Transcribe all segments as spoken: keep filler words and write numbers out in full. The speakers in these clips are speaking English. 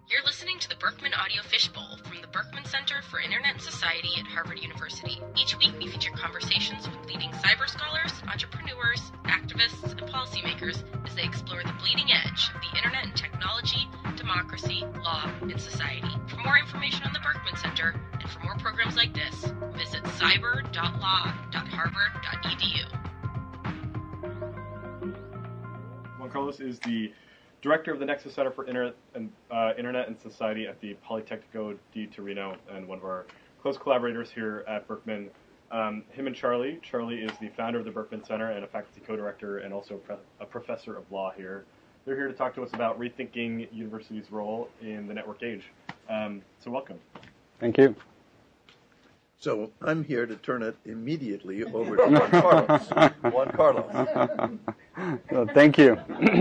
You're listening to the Berkman Audio Fishbowl from the Berkman Center for Internet and Society at Harvard University. Each week we feature conversations with leading cyber scholars, entrepreneurs, activists, and policymakers as they explore the bleeding edge of the internet and technology, democracy, law, and society. For more information on the Berkman Center and for more programs like this, visit cyber dot law dot harvard dot e d u. Juan Carlos is the Director of the Nexus Center for Internet and, uh, Internet and Society at the Politecnico di Torino, and one of our close collaborators here at Berkman. Um, him and Charlie. Charlie is the founder of the Berkman Center and a faculty co-director and also pre- a professor of law here. They're here to talk to us about rethinking universities' role in the network age. Um, so welcome. Thank you. So I'm here to turn it immediately over to Juan Carlos. Juan Carlos. Well, thank you.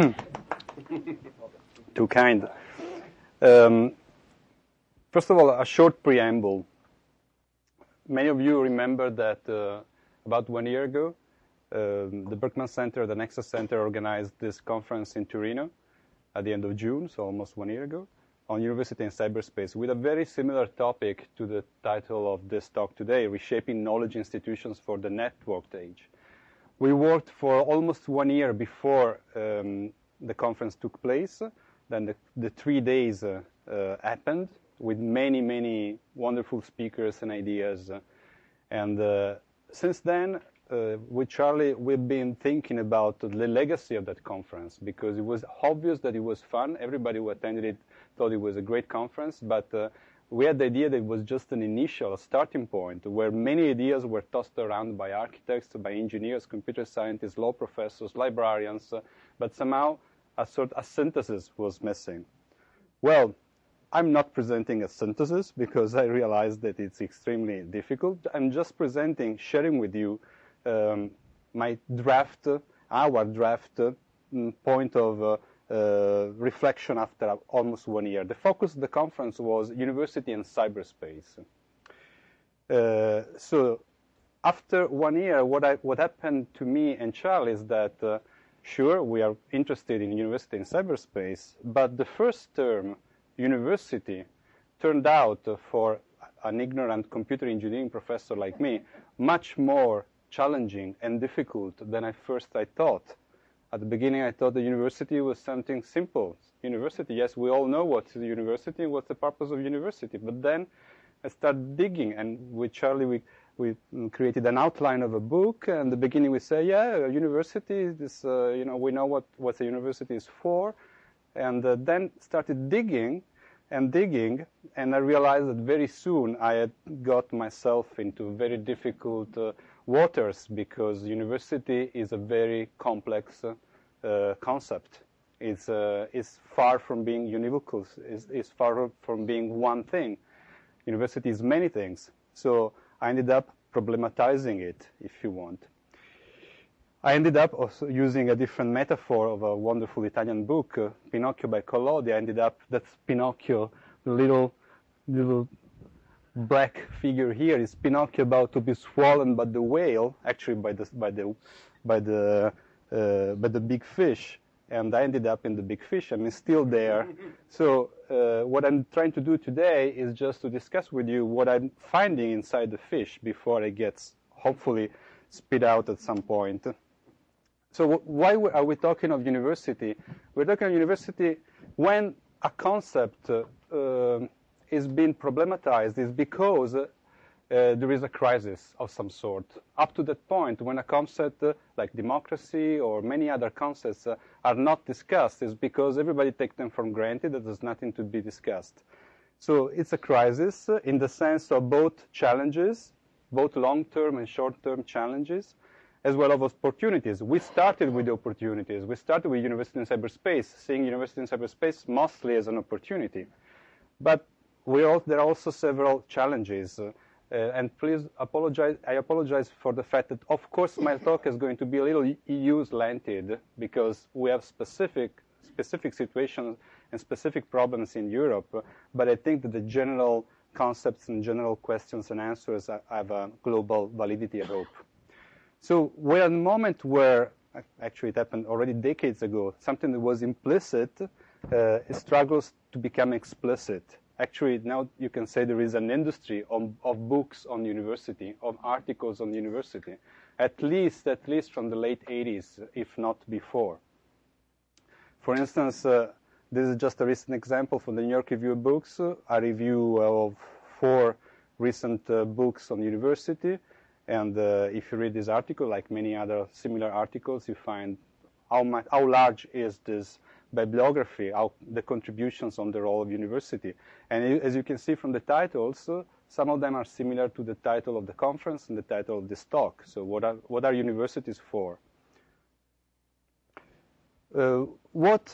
Too kind. Um, first of all, a short preamble. Many of you remember that uh, about one year ago, uh, the Berkman Center, the Nexus Center, organized this conference in Torino at the end of June, so almost one year ago, on university and cyberspace, with a very similar topic to the title of this talk today, Reshaping Knowledge Institutions for the Networked Age. We worked for almost one year before um, the conference took place. Then the, the three days uh, uh, happened with many, many wonderful speakers and ideas. And uh, since then, uh, with Charlie, we've been thinking about the legacy of that conference, because it was obvious that it was fun. Everybody who attended it thought it was a great conference, but uh, we had the idea that it was just an initial starting point where many ideas were tossed around by architects, by engineers, computer scientists, law professors, librarians, uh, but somehow a sort of synthesis was missing. Well, I'm not presenting a synthesis because I realized that it's extremely difficult. I'm just presenting, sharing with you um, my draft, uh, our draft uh, point of uh, uh, reflection after almost one year. The focus of the conference was university and cyberspace. Uh, so after one year, what, I, what happened to me and Charlie is that uh, sure, we are interested in university and cyberspace, but the first term, university, turned out uh, for an ignorant computer engineering professor like me, much more challenging and difficult than I first I thought. At the beginning, I thought the university was something simple. University, yes, we all know what's the university, what's the purpose of university. But then I started digging, and with Charlie, we We created an outline of a book, and in the beginning we say, yeah, a university, this, uh, you know, we know what, what a university is for, and uh, then started digging and digging, and I realized that very soon I had got myself into very difficult uh, waters, because university is a very complex uh, uh, concept. It's, uh, it's far from being univocal, it's, it's far from being one thing. University is many things. So I ended up problematizing it, if you want. I ended up also using a different metaphor of a wonderful Italian book, uh, Pinocchio by Collodi. I ended up, that's Pinocchio, the little, little black figure here is Pinocchio about to be swallowed by the whale, actually by the, by the, by the, uh, by the big fish. And I ended up in the big fish, and it's still there. So uh, what I'm trying to do today is just to discuss with you what I'm finding inside the fish before it gets, hopefully, spit out at some point. So why are we talking of university? We're talking of university when a concept uh, uh, is being problematized is because uh, Uh, there is a crisis of some sort. Up to that point, when a concept uh, like democracy or many other concepts uh, are not discussed, is because everybody takes them for granted, that there's nothing to be discussed. So it's a crisis uh, in the sense of both challenges, both long-term and short-term challenges, as well as opportunities. We started with the opportunities. We started with university in cyberspace, seeing university in cyberspace mostly as an opportunity. But we all, there are also several challenges. Uh, Uh, and please apologize, I apologize for the fact that, of course, my talk is going to be a little E U slanted, because we have specific, specific situations and specific problems in Europe. But I think that the general concepts and general questions and answers have a global validity, I hope. So we're at a moment where, actually it happened already decades ago, something that was implicit uh, struggles to become explicit. Actually, now you can say there is an industry of, of books on university, of articles on university, at least, at least from the late eighties, if not before. For instance, uh, this is just a recent example from the New York Review of Books, uh, a review of four recent uh, books on university. And uh, if you read this article, like many other similar articles, you find how much, how large is this bibliography, how the contributions on the role of university. And as you can see from the titles, uh, some of them are similar to the title of the conference and the title of this talk. So what are, what are universities for? Uh, what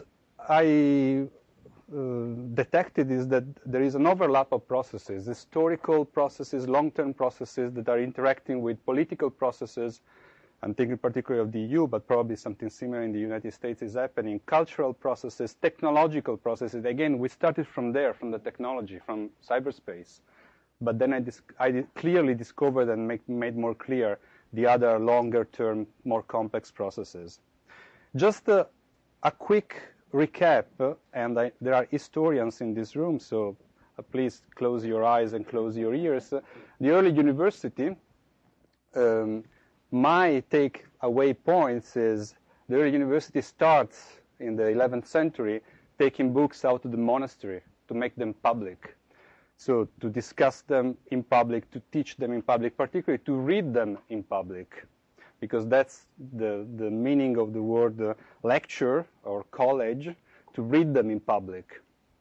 I uh, detected is that there is an overlap of processes, historical processes, long-term processes that are interacting with political processes. I'm thinking particularly of the E U, but probably something similar in the United States is happening. Cultural processes, technological processes. Again, we started from there, from the technology, from cyberspace. But then I, dis I clearly discovered and make, made more clear the other longer-term, more complex processes. Just a, a quick recap, uh, and I, there are historians in this room, so uh, please close your eyes and close your ears. Uh, the early university, um, my take-away points is the early university starts in the eleventh century taking books out of the monastery to make them public. So to discuss them in public, to teach them in public, particularly to read them in public, because that's the, the meaning of the word uh, lecture or college, to read them in public.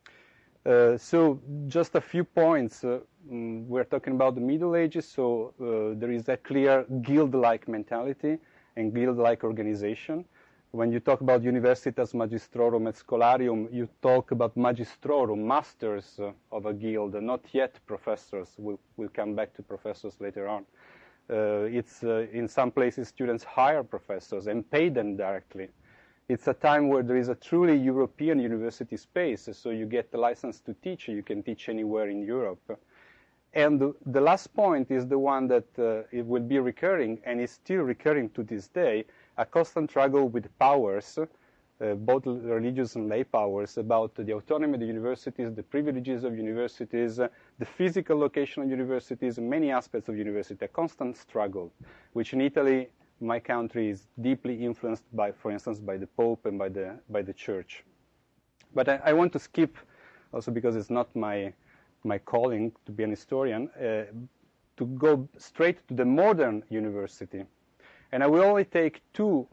Uh, so just a few points. Uh, mm, we're talking about the Middle Ages, so uh, there is a clear guild-like mentality and guild-like organization. When you talk about Universitas Magistrorum et Scholarium, you talk about magistrorum, masters uh, of a guild, not yet professors. We'll, we'll come back to professors later on. Uh, it's uh, in some places students hire professors and pay them directly. It's a time where there is a truly European university space, so you get the license to teach. You can teach anywhere in Europe. And the, the last point is the one that uh, it will be recurring, and is still recurring to this day, a constant struggle with powers, uh, both religious and lay powers, about the autonomy of the universities, the privileges of universities, uh, the physical location of universities, and many aspects of university, a constant struggle, which in Italy, my country, is deeply influenced by, for instance, by the Pope and by the, by the Church. But I, I want to skip, also because it's not my, my calling to be an historian, uh, to go straight to the modern university. And I will only take two,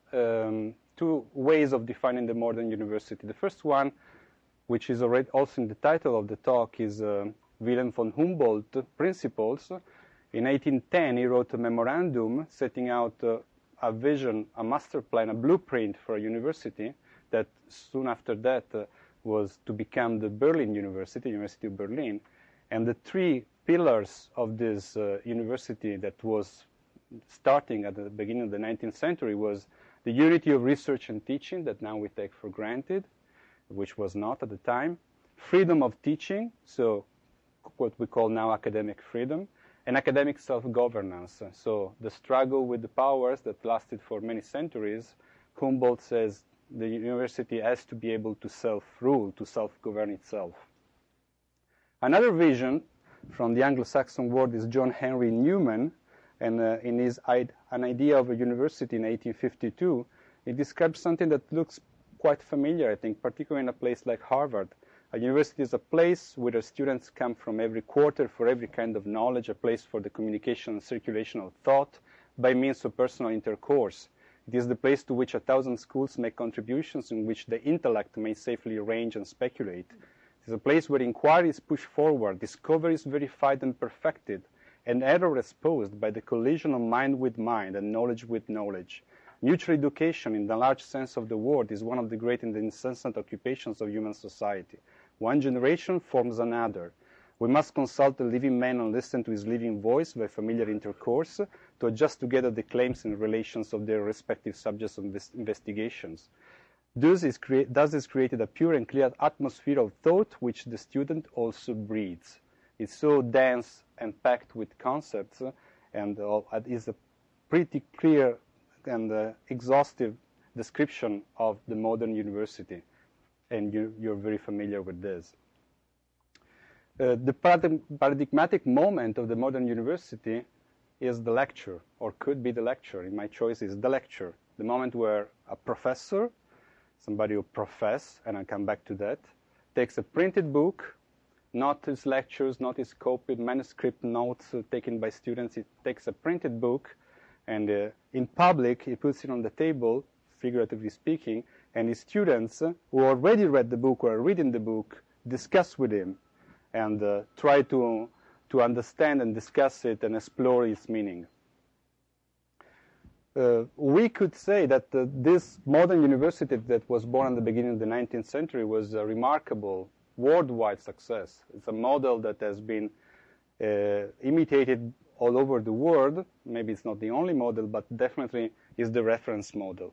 um, two ways of defining the modern university. The first one, which is already also in the title of the talk, is uh, Wilhelm von Humboldt Principles. In eighteen ten, he wrote a memorandum setting out uh, a vision, a master plan, a blueprint for a university that soon after that uh, was to become the Berlin University, University of Berlin. And the three pillars of this uh, university that was starting at the beginning of the nineteenth century was the unity of research and teaching that now we take for granted, which was not at the time, freedom of teaching, so what we call now academic freedom, and academic self-governance. So the struggle with the powers that lasted for many centuries, Humboldt says the university has to be able to self-rule, to self-govern itself. Another vision from the Anglo-Saxon world is John Henry Newman, and uh, in his An Idea of a University in eighteen fifty-two, he describes something that looks quite familiar, I think, particularly in a place like Harvard. A university is a place where students come from every quarter for every kind of knowledge, a place for the communication and circulation of thought by means of personal intercourse. It is the place to which a thousand schools make contributions, in which the intellect may safely range and speculate. It is a place where inquiry is pushed forward, discovery is verified and perfected, and error exposed by the collision of mind with mind and knowledge with knowledge. Mutual education, in the large sense of the word, is one of the great and incessant occupations of human society. One generation forms another. We must consult the living man and listen to his living voice by familiar intercourse to adjust together the claims and relations of their respective subjects of investigations. Thus is, thus is created a pure and clear atmosphere of thought which the student also breathes. It's so dense and packed with concepts, and uh, it is a pretty clear and uh, exhaustive description of the modern university. and you, you're very familiar with this. Uh, the paradig paradigmatic moment of the modern university is the lecture, or could be the lecture. In my choice is the lecture, the moment where a professor, somebody who profess, and I'll come back to that, takes a printed book, not his lectures, not his copied manuscript notes uh, taken by students. He takes a printed book, and uh, in public, he puts it on the table, figuratively speaking, and his students uh, who already read the book or are reading the book discuss with him and uh, try to, to understand and discuss it and explore its meaning. Uh, we could say that uh, this modern university that was born at the beginning of the nineteenth century was a remarkable worldwide success. It's a model that has been uh, imitated all over the world. Maybe it's not the only model, but definitely is the reference model.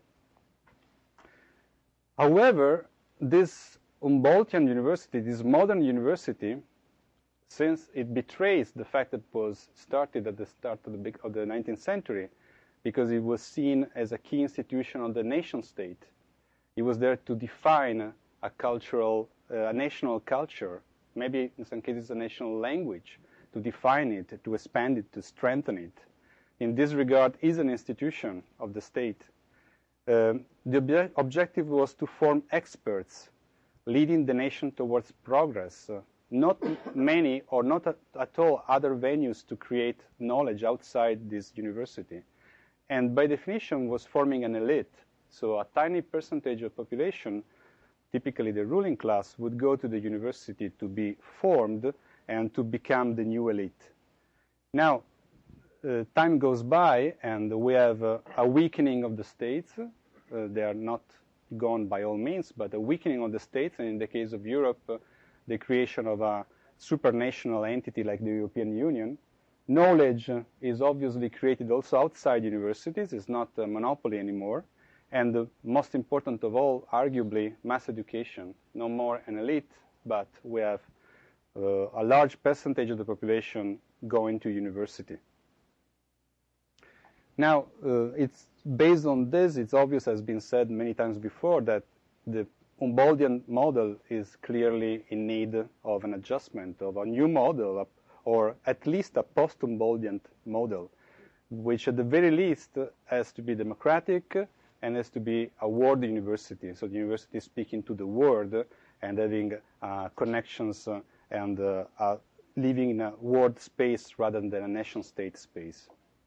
However, this Humboldtian university, this modern university, since it betrays the fact that it was started at the start of the, big, of the nineteenth century, because it was seen as a key institution of the nation state. It was there to define a cultural, uh, a national culture, maybe in some cases a national language, to define it, to expand it, to strengthen it. In this regard, is an institution of the state. Um, the obje objective was to form experts, leading the nation towards progress. Uh, not many or not at, at all other venues to create knowledge outside this university. And by definition was forming an elite. So a tiny percentage of population, typically the ruling class, would go to the university to be formed and to become the new elite. Now, uh, time goes by and we have uh, a weakening of the states. Uh, they are not gone by all means, but a weakening of the states, and in the case of Europe, uh, the creation of a supranational entity like the European Union. Knowledge is obviously created also outside universities. It's not a monopoly anymore. And the most important of all, arguably, mass education. No more an elite, but we have uh, a large percentage of the population going to university. Now, uh, it's based on this, it's obvious, as has been said many times before, that the Humboldtian model is clearly in need of an adjustment, of a new model, or at least a post-Humboldtian model, which at the very least has to be democratic and has to be a world university. So the university is speaking to the world and having uh, connections uh, and uh, uh, living in a world space rather than a nation-state space.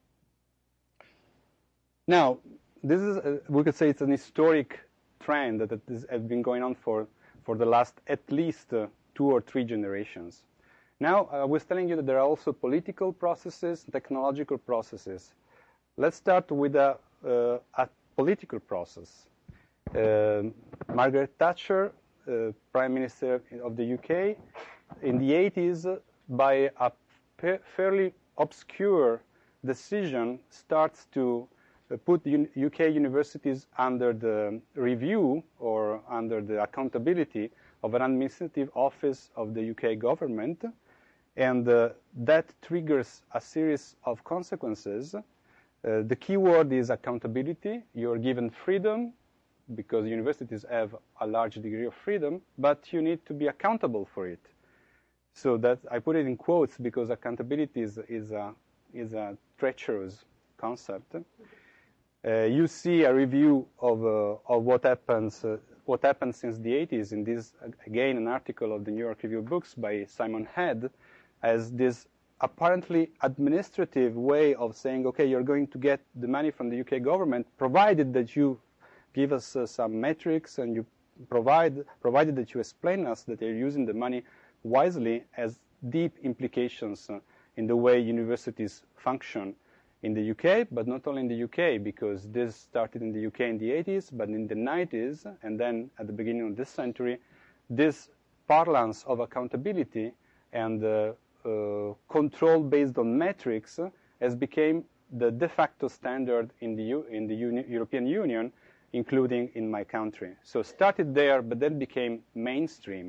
Now, this is, uh, we could say it's an historic trend that has been going on for, for the last at least uh, two or three generations. Now, I was telling you that there are also political processes, technological processes. Let's start with a, uh, a political process. Uh, Margaret Thatcher, uh, Prime Minister of the U K, in the eighties, by a fairly obscure decision, starts to uh, put U K universities under the review or under the accountability of an administrative office of the U K government. And uh, that triggers a series of consequences. Uh, the key word is accountability. You're given freedom because universities have a large degree of freedom, but you need to be accountable for it. So that I put it in quotes because accountability is, is, a, is a treacherous concept. Uh, you see a review of, uh, of what happens uh, what happened since the eighties in this, again, an article of the New York Review of Books by Simon Head, as this apparently administrative way of saying, okay, you're going to get the money from the U K government, provided that you give us uh, some metrics and you provide, provided that you explain us that you're using the money wisely, has deep implications uh, in the way universities function in the U K, but not only in the U K, because this started in the U K in the eighties, but in the nineties, and then at the beginning of this century, this parlance of accountability and uh, uh, control based on metrics uh, has become the de facto standard in the, U in the Uni European Union, including in my country. So started there, but then became mainstream.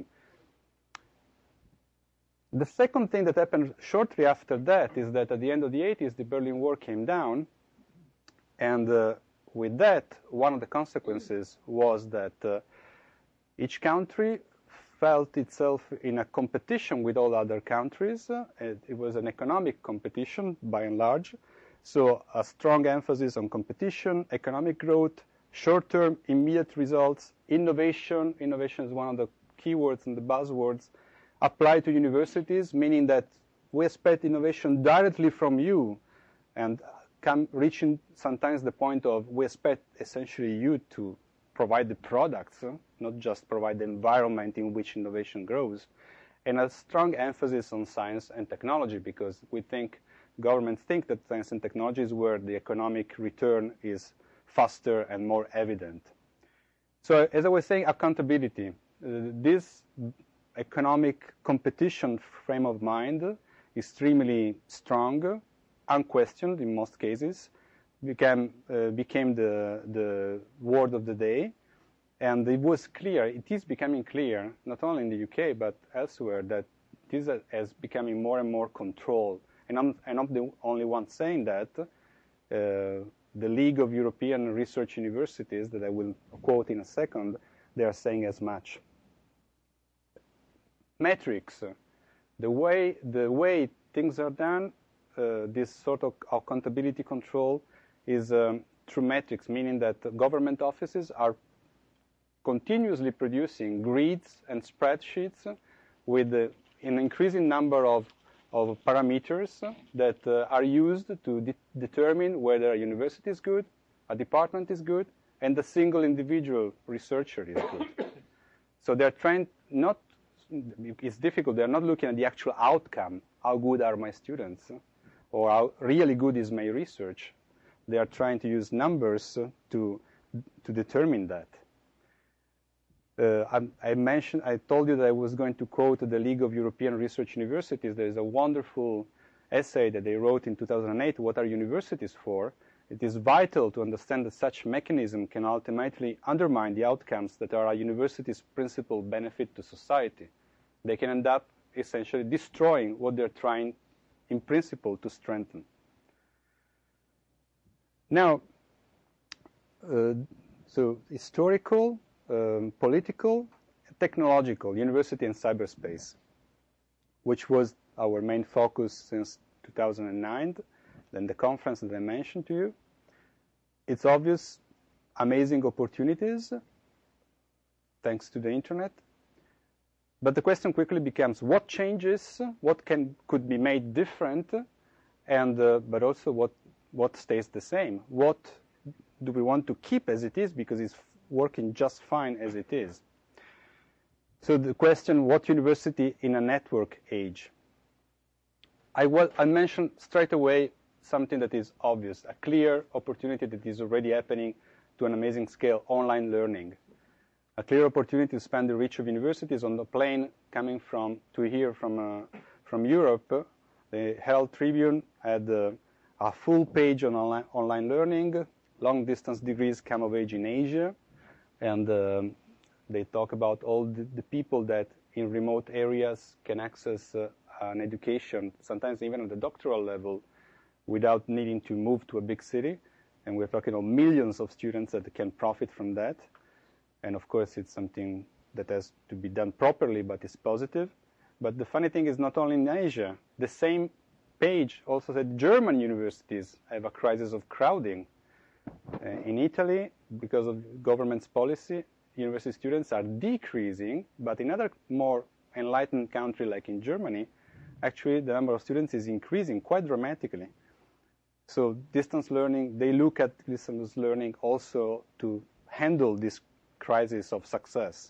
The second thing that happened shortly after that is that at the end of the eighties, the Berlin Wall came down, and uh, with that, one of the consequences was that uh, Each country felt itself in a competition with all other countries. Uh, it, it was an economic competition by and large. So a strong emphasis on competition, economic growth, short-term, immediate results, innovation. Innovation is one of the keywords and the buzzwords applied to universities, meaning that we expect innovation directly from you and come reaching sometimes the point of we expect essentially you to provide the products, uh, not just provide the environment in which innovation grows. And a strong emphasis on science and technology, because we think, governments think that science and technology is where the economic return is faster and more evident. So as I was saying, accountability. Uh, this economic competition frame of mind, extremely strong, unquestioned in most cases, became, uh, became the, the word of the day. And it was clear, it is becoming clear, not only in the U K, but elsewhere, that it is, a, is becoming more and more controlled. And I'm, I'm not the only one saying that. Uh, the League of European Research Universities, that I will quote in a second, they are saying as much. Metrics, the way, the way things are done, uh, this sort of accountability control is um, through metrics, meaning that government offices are continuously producing grids and spreadsheets with uh, an increasing number of, of parameters that uh, are used to de determine whether a university is good, a department is good, and a single individual researcher is good. So they're trying not, it's difficult, they're not looking at the actual outcome, how good are my students, or how really good is my research. They are trying to use numbers to, to determine that. Uh, I, I mentioned, I told you that I was going to quote the League of European Research Universities. There is a wonderful essay that they wrote in two thousand eight, What Are Universities For? It is vital to understand that such mechanism can ultimately undermine the outcomes that are a university's principal benefit to society. They can end up essentially destroying what they're trying, in principle, to strengthen. Now, uh, so historical, Um, political, technological, university and cyberspace, which was our main focus since two thousand nine, then the conference that I mentioned to you. It's obvious, amazing opportunities, thanks to the internet. But the question quickly becomes, what changes, what can, could be made different, and, uh, but also what, what stays the same? What do we want to keep as it is, because it's working just fine as it is? So the question, what university in a network age? I, well, I mentioned straight away something that is obvious, a clear opportunity that is already happening to an amazing scale, online learning. A clear opportunity to expand the reach of universities. On the plane coming from to here from, uh, from Europe, the Herald Tribune had uh, a full page on online, online learning. Long-distance degrees come of age in Asia. And um, they talk about all the, the people that in remote areas can access uh, an education, sometimes even at the doctoral level, without needing to move to a big city. And we're talking about millions of students that can profit from that. And of course, it's something that has to be done properly, but it's positive. But the funny thing is not only in Asia. The same page also said German universities have a crisis of crowding. Uh, in Italy, because of government's policy, university students are decreasing, but in other more enlightened countries like in Germany, actually the number of students is increasing quite dramatically. So distance learning, they look at distance learning also to handle this crisis of success.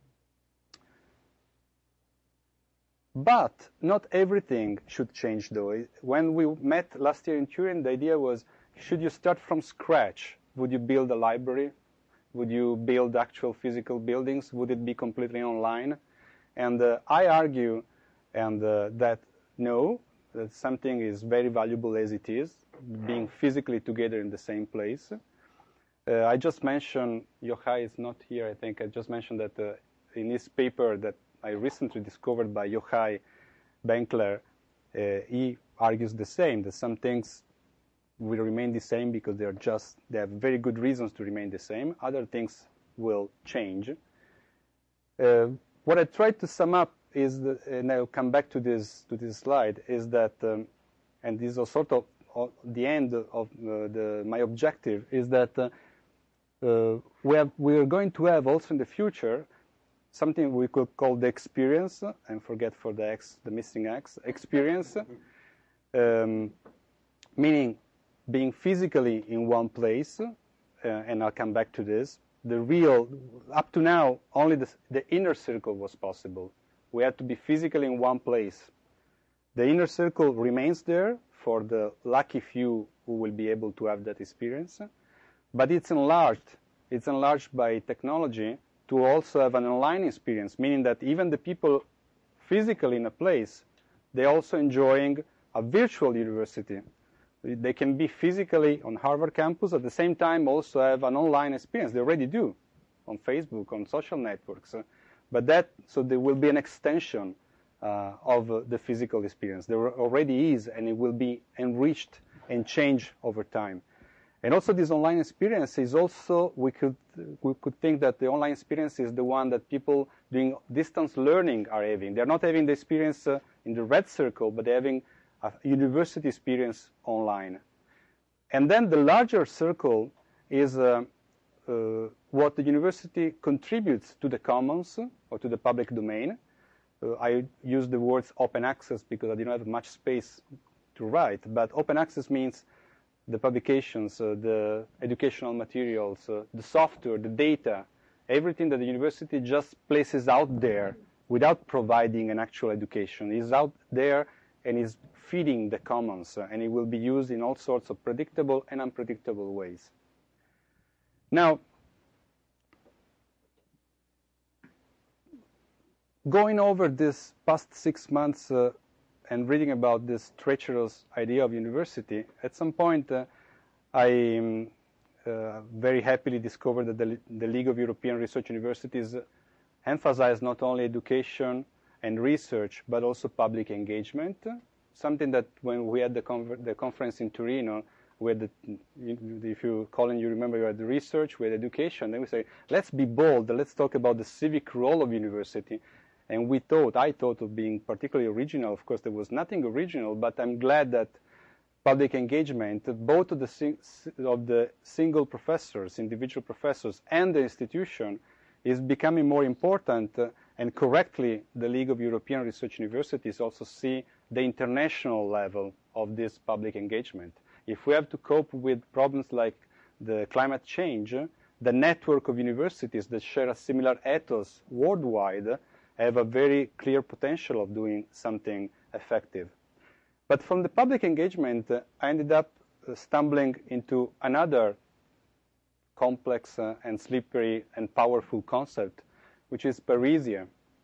But not everything should change, though. When we met last year in Turin, the idea was, should you start from scratch? Would you build a library? Would you build actual physical buildings? Would it be completely online? And uh, I argue and uh, that no, that something is very valuable as it is, being physically together in the same place. Uh, I just mentioned, Yochai is not here, I think. I just mentioned that uh, in his paper that I recently discovered by Yochai Benkler, uh, he argues the same, that some things will remain the same because they are just, they have very good reasons to remain the same. Other things will change. Uh, what I tried to sum up is, the, and I'll come back to this to this slide, is that, um, and this is sort of the end of uh, the, my objective, is that uh, uh, we have we are going to have also in the future something we could call the experience, and forget for the X, the missing X, experience, um, meaning being physically in one place, uh, and I'll come back to this. The real, up to now, only the, the inner circle was possible. We had to be physically in one place. The inner circle remains there for the lucky few who will be able to have that experience, but it's enlarged. It's enlarged by technology to also have an online experience, meaning that even the people physically in a place, they're also enjoying a virtual university. They can be physically on Harvard campus, at the same time also have an online experience. They already do on Facebook, on social networks. But that, so there will be an extension uh, of uh, the physical experience. There already is, and it will be enriched and changed over time. And also this online experience is also, we could, we could think that the online experience is the one that people doing distance learning are having. They're not having the experience uh, in the red circle, but they're having a university experience online. And then the larger circle is uh, uh, what the university contributes to the commons or to the public domain. Uh, I use the words open access because I didn't have much space to write, but open access means the publications, uh, the educational materials, uh, the software, the data, everything that the university just places out there without providing an actual education is out there and is feeding the commons, uh, and it will be used in all sorts of predictable and unpredictable ways. Now, going over this past six months uh, and reading about this treacherous idea of university, at some point uh, I um, uh, very happily discovered that the, the League of European Research Universities emphasize not only education and research, but also public engagement, something that when we had the, conver the conference in Torino, we had the, if you, Colin, you remember you had the research, we had education, then we say, let's be bold, let's talk about the civic role of university. And we thought, I thought of being particularly original. Of course, there was nothing original, but I'm glad that public engagement, both of the, sing of the single professors, individual professors, and the institution, is becoming more important. Uh, and correctly, the League of European Research Universities also see the international level of this public engagement. If we have to cope with problems like the climate change, uh, the network of universities that share a similar ethos worldwide uh, have a very clear potential of doing something effective. But from the public engagement, uh, I ended up uh, stumbling into another complex uh, and slippery and powerful concept, which is parrhesia.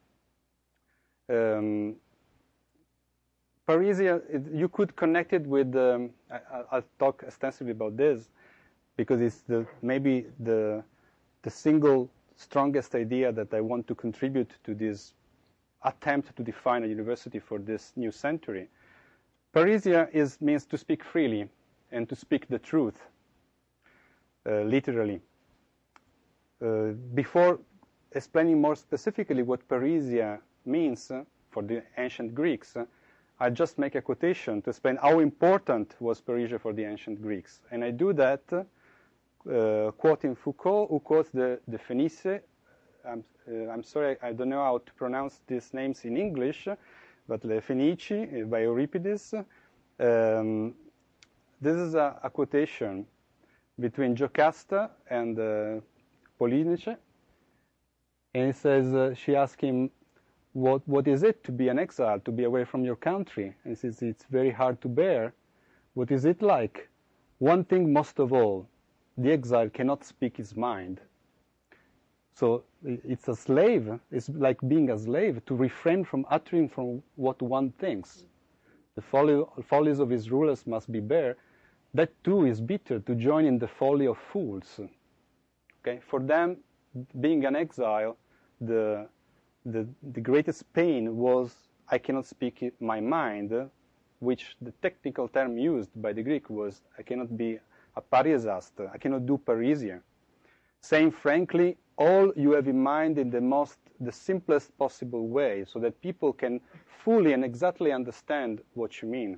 Um, parrhesia, it, you could connect it with, um, I, I'll talk extensively about this, because it's the, maybe the, the single strongest idea that I want to contribute to this attempt to define a university for this new century. Parrhesia is, means to speak freely and to speak the truth, uh, literally. Uh, before explaining more specifically what parrhesia means uh, for the ancient Greeks, uh, I just make a quotation to explain how important was parrhesia for the ancient Greeks. And I do that uh, Uh, quoting Foucault, who quotes the, the Phoenice. I'm, uh, I'm sorry, I don't know how to pronounce these names in English, but the Fenici uh, by Euripides. Um, this is a, a quotation between Jocasta and uh, Polynice. And it says, uh, she asked him, what, what is it to be an exile, to be away from your country? And he says, it's very hard to bear. What is it like? One thing most of all, the exile cannot speak his mind. So it's a slave, it's like being a slave, to refrain from uttering from what one thinks. The folly, follies of his rulers must be bare. That too is bitter, to join in the folly of fools. Okay? For them, being an exile, the, the, the greatest pain was, I cannot speak my mind, which the technical term used by the Greek was, I cannot be a parrhesiast, I cannot do parrhesia. Saying frankly, all you have in mind in the most the simplest possible way so that people can fully and exactly understand what you mean.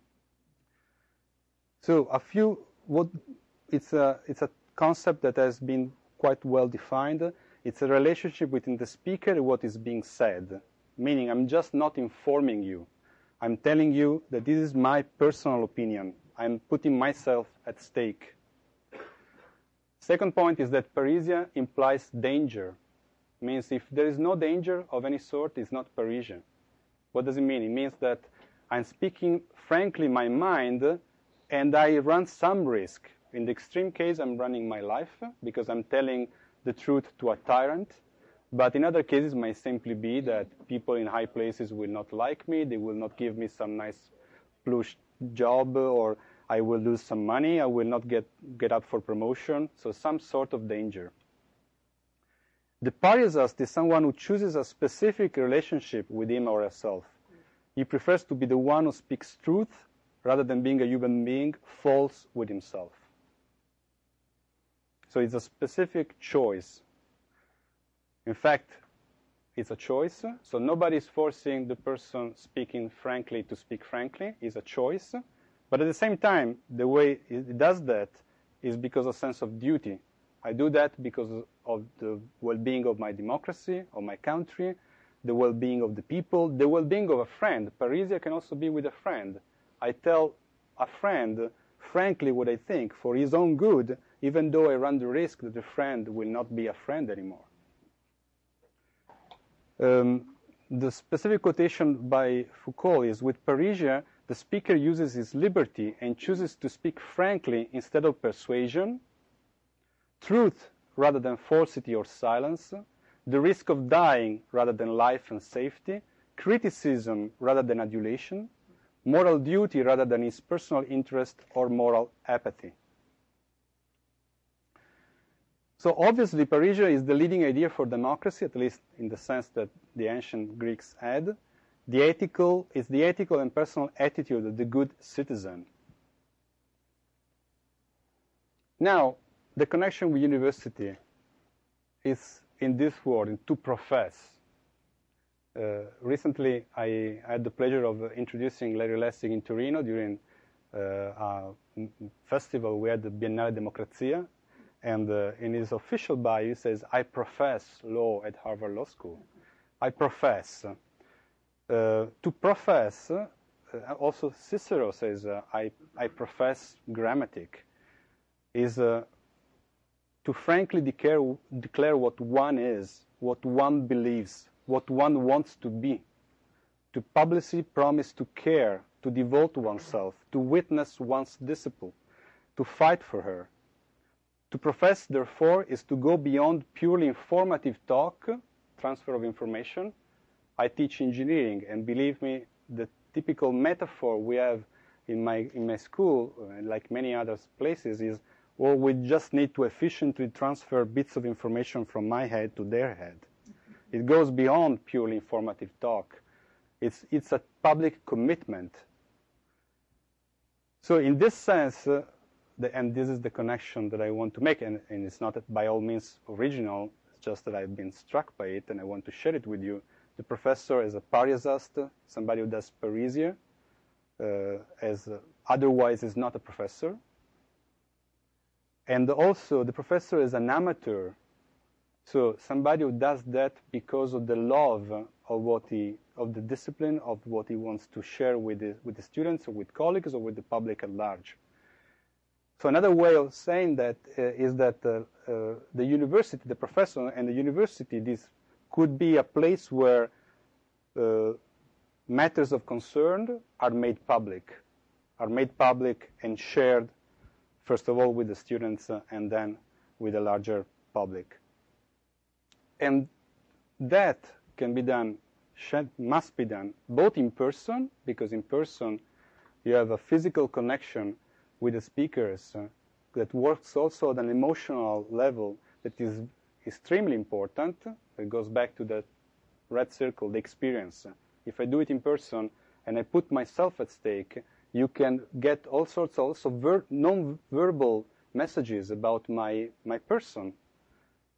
So a few, what, it's a, it's a concept that has been quite well defined. It's a relationship between the speaker and what is being said, meaning I'm just not informing you. I'm telling you that this is my personal opinion. I'm putting myself at stake. Second point is that parrhesia implies danger. Means if there is no danger of any sort, it's not parrhesia. What does it mean? It means that I'm speaking frankly my mind, and I run some risk. In the extreme case, I'm running my life because I'm telling the truth to a tyrant. But in other cases, it might simply be that people in high places will not like me. They will not give me some nice plush job, or I will lose some money. I will not get, get up for promotion. So some sort of danger. The parrhesiast is someone who chooses a specific relationship with him or herself. He prefers to be the one who speaks truth rather than being a human being false with himself. So it's a specific choice. In fact, it's a choice. So nobody is forcing the person speaking frankly to speak frankly. It's a choice. But at the same time, the way it does that is because of a sense of duty. I do that because of the well-being of my democracy, of my country, the well-being of the people, the well-being of a friend. Parrhesia can also be with a friend. I tell a friend frankly what I think for his own good, even though I run the risk that the friend will not be a friend anymore. Um, the specific quotation by Foucault is, with parrhesia, the speaker uses his liberty and chooses to speak frankly instead of persuasion, truth rather than falsity or silence, the risk of dying rather than life and safety, criticism rather than adulation, moral duty rather than his personal interest or moral apathy. So obviously, parrhesia is the leading idea for democracy, at least in the sense that the ancient Greeks had. The ethical is the ethical and personal attitude of the good citizen. Now, the connection with university is in this word, in to profess. Uh, recently, I had the pleasure of introducing Larry Lessig in Torino during uh, a festival. We had the Biennale Democrazia, and uh, in his official bio, he says, "I profess law at Harvard Law School." I profess. Uh, to profess, uh, also Cicero says, uh, I, I profess grammatic, is uh, to frankly declare, declare what one is, what one believes, what one wants to be, to publicly promise to care, to devote oneself, to witness one's disciple, to fight for her. To profess, therefore, is to go beyond purely informative talk, transfer of information. I teach engineering, and believe me, the typical metaphor we have in my, in my school, uh, like many other places, is, well, we just need to efficiently transfer bits of information from my head to their head. It goes beyond purely informative talk. It's, it's a public commitment. So in this sense, uh, the, and this is the connection that I want to make, and, and it's not by all means original, it's just that I've been struck by it, and I want to share it with you. The professor is a parrhesiast, somebody who does parrhesia, uh, as uh, otherwise is not a professor. And also, the professor is an amateur, so somebody who does that because of the love of what he, of the discipline of what he wants to share with the, with the students, or with colleagues, or with the public at large. So another way of saying that uh, is that uh, uh, the university, the professor and the university, this could be a place where uh, matters of concern are made public, are made public and shared, first of all with the students uh, and then with the larger public. And that can be done, must be done, both in person, because in person you have a physical connection with the speakers uh, that works also at an emotional level that is extremely important. It goes back to the red circle, the experience. If I do it in person and I put myself at stake, you can get all sorts of also ver non-verbal messages about my, my person.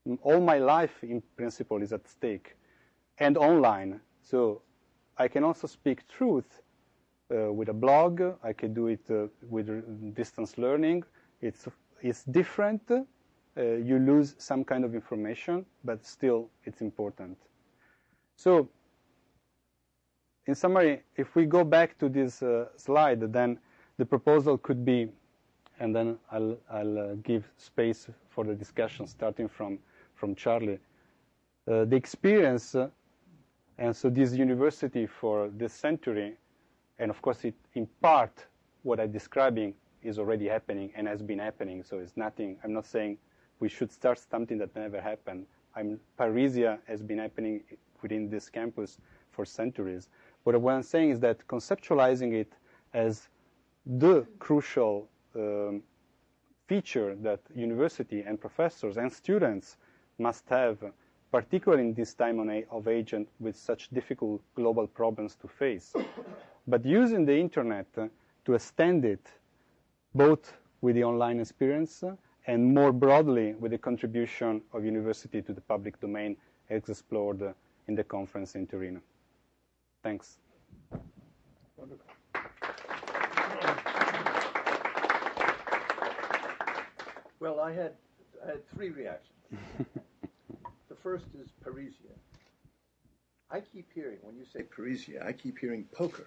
all my life, in principle, is at stake, and online. So I can also speak truth uh, with a blog. I can do it uh, with distance learning. It's it's different. Uh, you lose some kind of information, but still it's important. So in summary, if we go back to this uh, slide, then the proposal could be, and then I'll, I'll uh, give space for the discussion starting from, from Charlie. Uh, the experience, uh, and so this university for this century, and of course it, in part, what I'm describing is already happening and has been happening, so it's nothing, I'm not saying we should start something that never happened. I'm, Parisia has been happening within this campus for centuries. But what I'm saying is that conceptualizing it as the crucial um, feature that university and professors and students must have, particularly in this time of age and with such difficult global problems to face. But using the internet uh, to extend it, both with the online experience uh, and more broadly with the contribution of university to the public domain as explored uh, in the conference in Torino. Thanks. Wonderful. Well, I had, I had three reactions. The first is Parisia. I keep hearing, when you say Parisia, I keep hearing poker.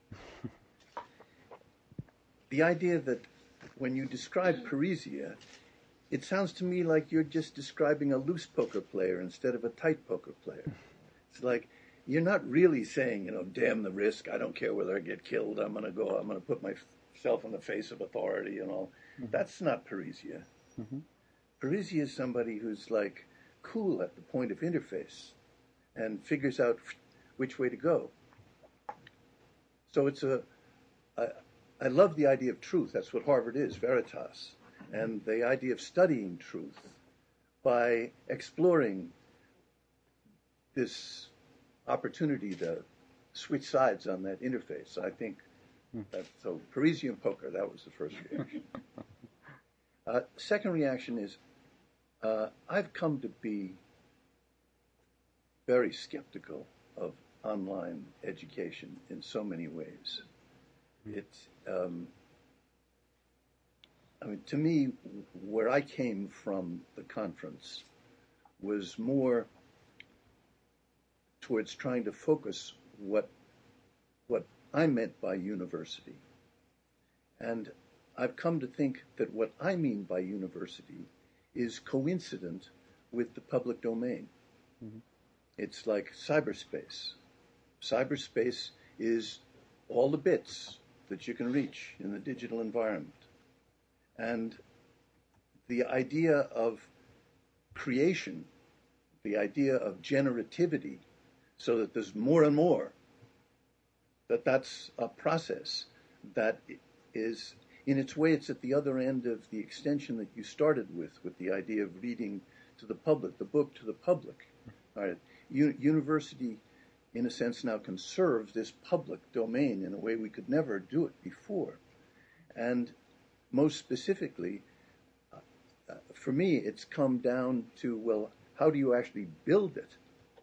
The idea that when you describe Parisia, it sounds to me like you're just describing a loose poker player instead of a tight poker player. It's like, you're not really saying, you know, damn the risk, I don't care whether I get killed, I'm going to go, I'm going to put myself in the face of authority and all. Mm-hmm. That's not Parisia. Mm-hmm. Parisia is somebody who's like cool at the point of interface and figures out which way to go. So it's a, I, I love the idea of truth. That's what Harvard is, Veritas. And the idea of studying truth by exploring this opportunity to switch sides on that interface. I think that, so Parisian poker, that was the first reaction. Uh, second reaction is, uh, I've come to be very skeptical of online education in so many ways. It's, um, I mean, to me, where I came from the conference was more towards trying to focus what what I meant by university. And I've come to think that what I mean by university is coincident with the public domain. Mm-hmm. It's like cyberspace. Cyberspace is all the bits that you can reach in the digital environment. And the idea of creation, the idea of generativity, so that there's more and more, that that's a process that is, in its way, it's at the other end of the extension that you started with, with the idea of reading to the public, the book to the public. All right. U- university, in a sense, now can serve this public domain in a way we could never do it before. And most specifically, uh, for me, it's come down to, well, how do you actually build it?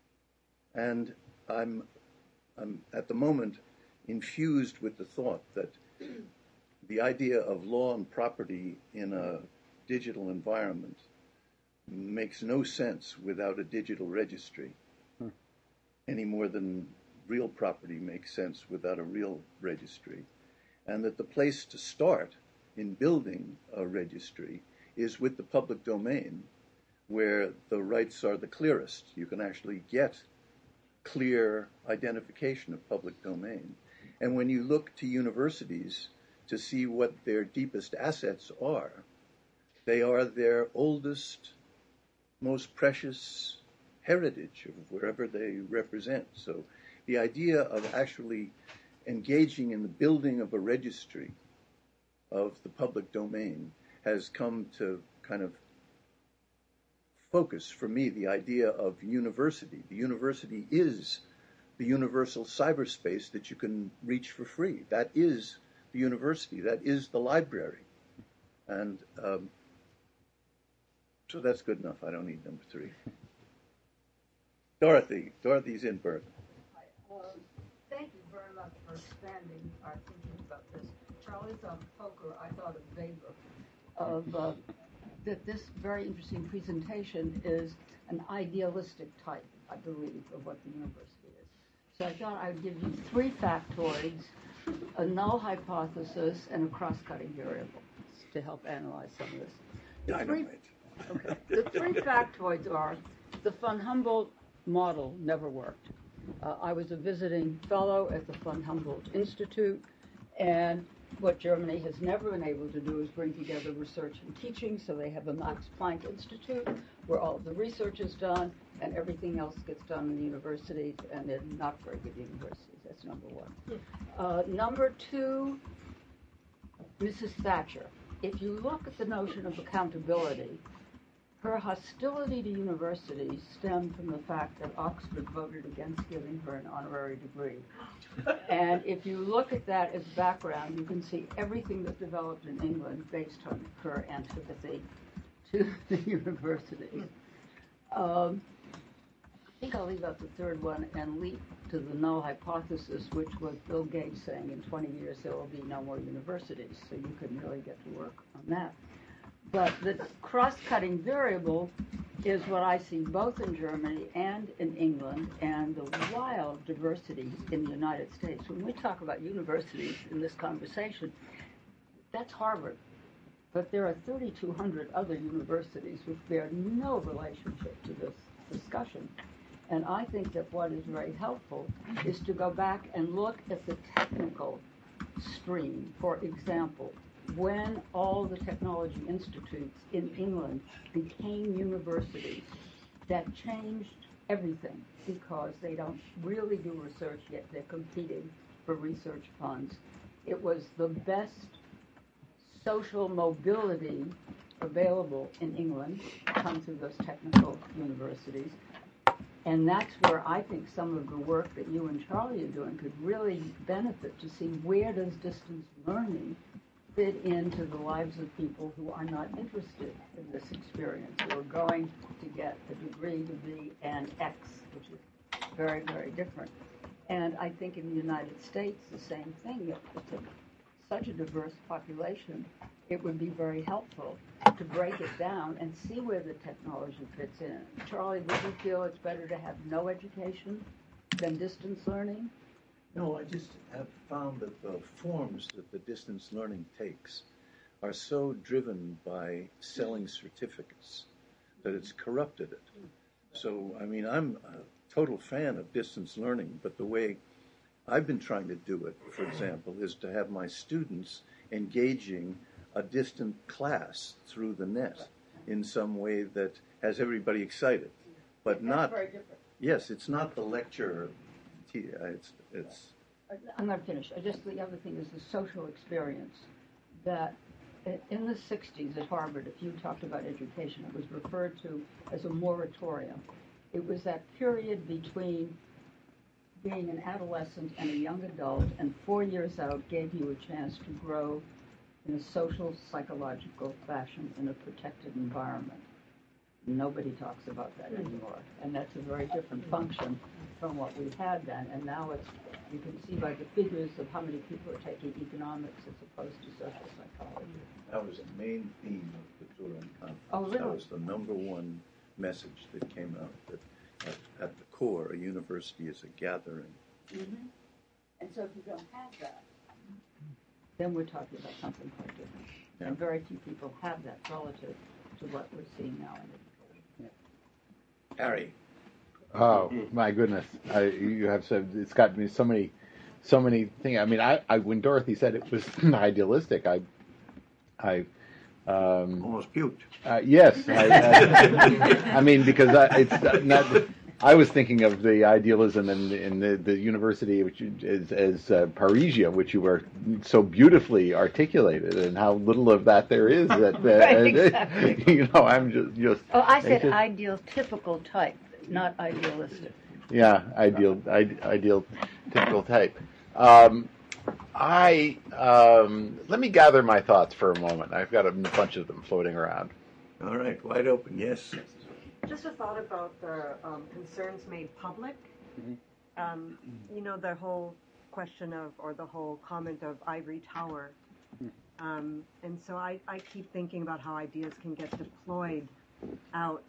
And I'm, I'm at the moment infused with the thought that the idea of law and property in a digital environment makes no sense without a digital registry, hmm. any more than real property makes sense without a real registry. And that the place to start in building a registry is with the public domain, where the rights are the clearest. You can actually get clear identification of public domain. And when you look to universities to see what their deepest assets are, they are their oldest, most precious heritage of wherever they represent. So the idea of actually engaging in the building of a registry of the public domain has come to kind of focus for me the idea of university. The university is the universal cyberspace that you can reach for free. That is the university. That is the library. And um, So that's good enough. I don't need number three. Dorothy. Dorothy's in Berkeley. Uh, thank you very much for expanding our thinking about this. Charlie's on poker. I thought of Weber. Of uh, that this very interesting presentation is an idealistic type, I believe, of what the university is. So I thought I'd give you three factoids, a null hypothesis, and a cross-cutting variable to help analyze some of this. The three, okay. The three factoids are the von Humboldt model never worked. Uh, I was a visiting fellow at the von Humboldt Institute, and what Germany has never been able to do is bring together research and teaching, so they have a Max Planck Institute where all of the research is done and everything else gets done in the universities, and they're not very good universities. That's number one. Uh, number two, Missus Thatcher. If you look at the notion of accountability, her hostility to universities stemmed from the fact that Oxford voted against giving her an honorary degree. And if you look at that as background, you can see everything that developed in England based on her antipathy to the universities. Um, I think I'll leave out the third one and leap to the null hypothesis, which was Bill Gates saying in twenty years there will be no more universities, so you couldn't really get to work on that. But the cross-cutting variable is what I see both in Germany and in England, and the wild diversity in the United States. When we talk about universities in this conversation, that's Harvard. But there are thirty-two hundred other universities which bear no relationship to this discussion. And I think that what is very helpful is to go back and look at the technical stream. For example, when all the technology institutes in England became universities, that changed everything because they don't really do research yet. They're competing for research funds. It was the best social mobility available in England come through those technical universities. And that's where I think some of the work that you and Charlie are doing could really benefit, to see where does distance learning fit into the lives of people who are not interested in this experience, who are going to get a degree to be an X, which is very, very different. And I think in the United States, the same thing. It's a, such a diverse population, it would be very helpful to break it down and see where the technology fits in. Charlie, would you feel it's better to have no education than distance learning? No, I just have found that the forms that the distance learning takes are so driven by selling certificates that it's corrupted it. So, I mean, I'm a total fan of distance learning, but the way I've been trying to do it, for example, is to have my students engaging a distant class through the net in some way that has everybody excited, but That's not. very different. Yes, it's not the lecture. It's it's. I'm going to finish. I just the other thing is the social experience that in the sixties at Harvard, if you talked about education, it was referred to as a moratorium. It was that period between being an adolescent and a young adult, and four years out gave you a chance to grow in a social, psychological fashion in a protected environment. Nobody talks about that anymore, and that's a very different function from what we had then. And now it's, you can see by the figures of how many people are taking economics as opposed to social psychology. That was a main theme of the Turin conference. Oh, really? That was the number one message that came out, that at, at the core, a university is a gathering. Mm-hmm. And so if you don't have that, then we're talking about something quite different. Yeah. And very few people have that relative to what we're seeing now in education. Harry. Oh my goodness! I, you have said it's got me so many, so many things. I mean, I, I when Dorothy said it was idealistic, I, I, um, Almost puked. uh, yes. I, I, I mean, because I, it's not. I was thinking of the idealism in, in the, the university, which is as uh, Parisia, which you were so beautifully articulated, and how little of that there is. That uh, Right, exactly. You know, I'm just just. Oh, I said just, ideal, typical type, not idealistic. Yeah, ideal, ideal, typical type. Um, I um, let me gather my thoughts for a moment. I've got a bunch of them floating around. All right, wide open, yes. Just a thought about the um, concerns made public. Mm-hmm. Um, you know, the whole question of, or the whole comment of ivory tower. Um, and so I, I keep thinking about how ideas can get deployed out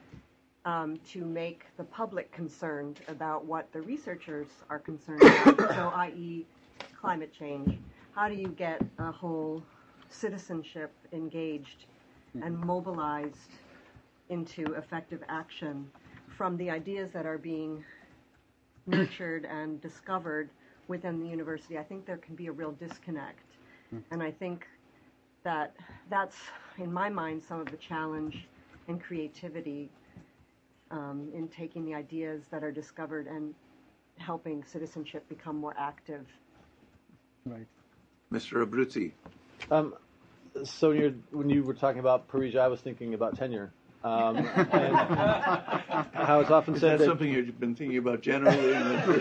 um, to make the public concerned about what the researchers are concerned about, so that is climate change. How do you get a whole citizenship engaged and mobilized into effective action from the ideas that are being nurtured and discovered within the university? I think there can be a real disconnect. And I think that that's, in my mind, some of the challenge and creativity um, in taking the ideas that are discovered and helping citizenship become more active. Right. Mister Abruzzi. Um, so when, you're, when you were talking about Perugia, I was thinking about tenure. Um, and how it's often Is said that, that something you've been thinking about generally?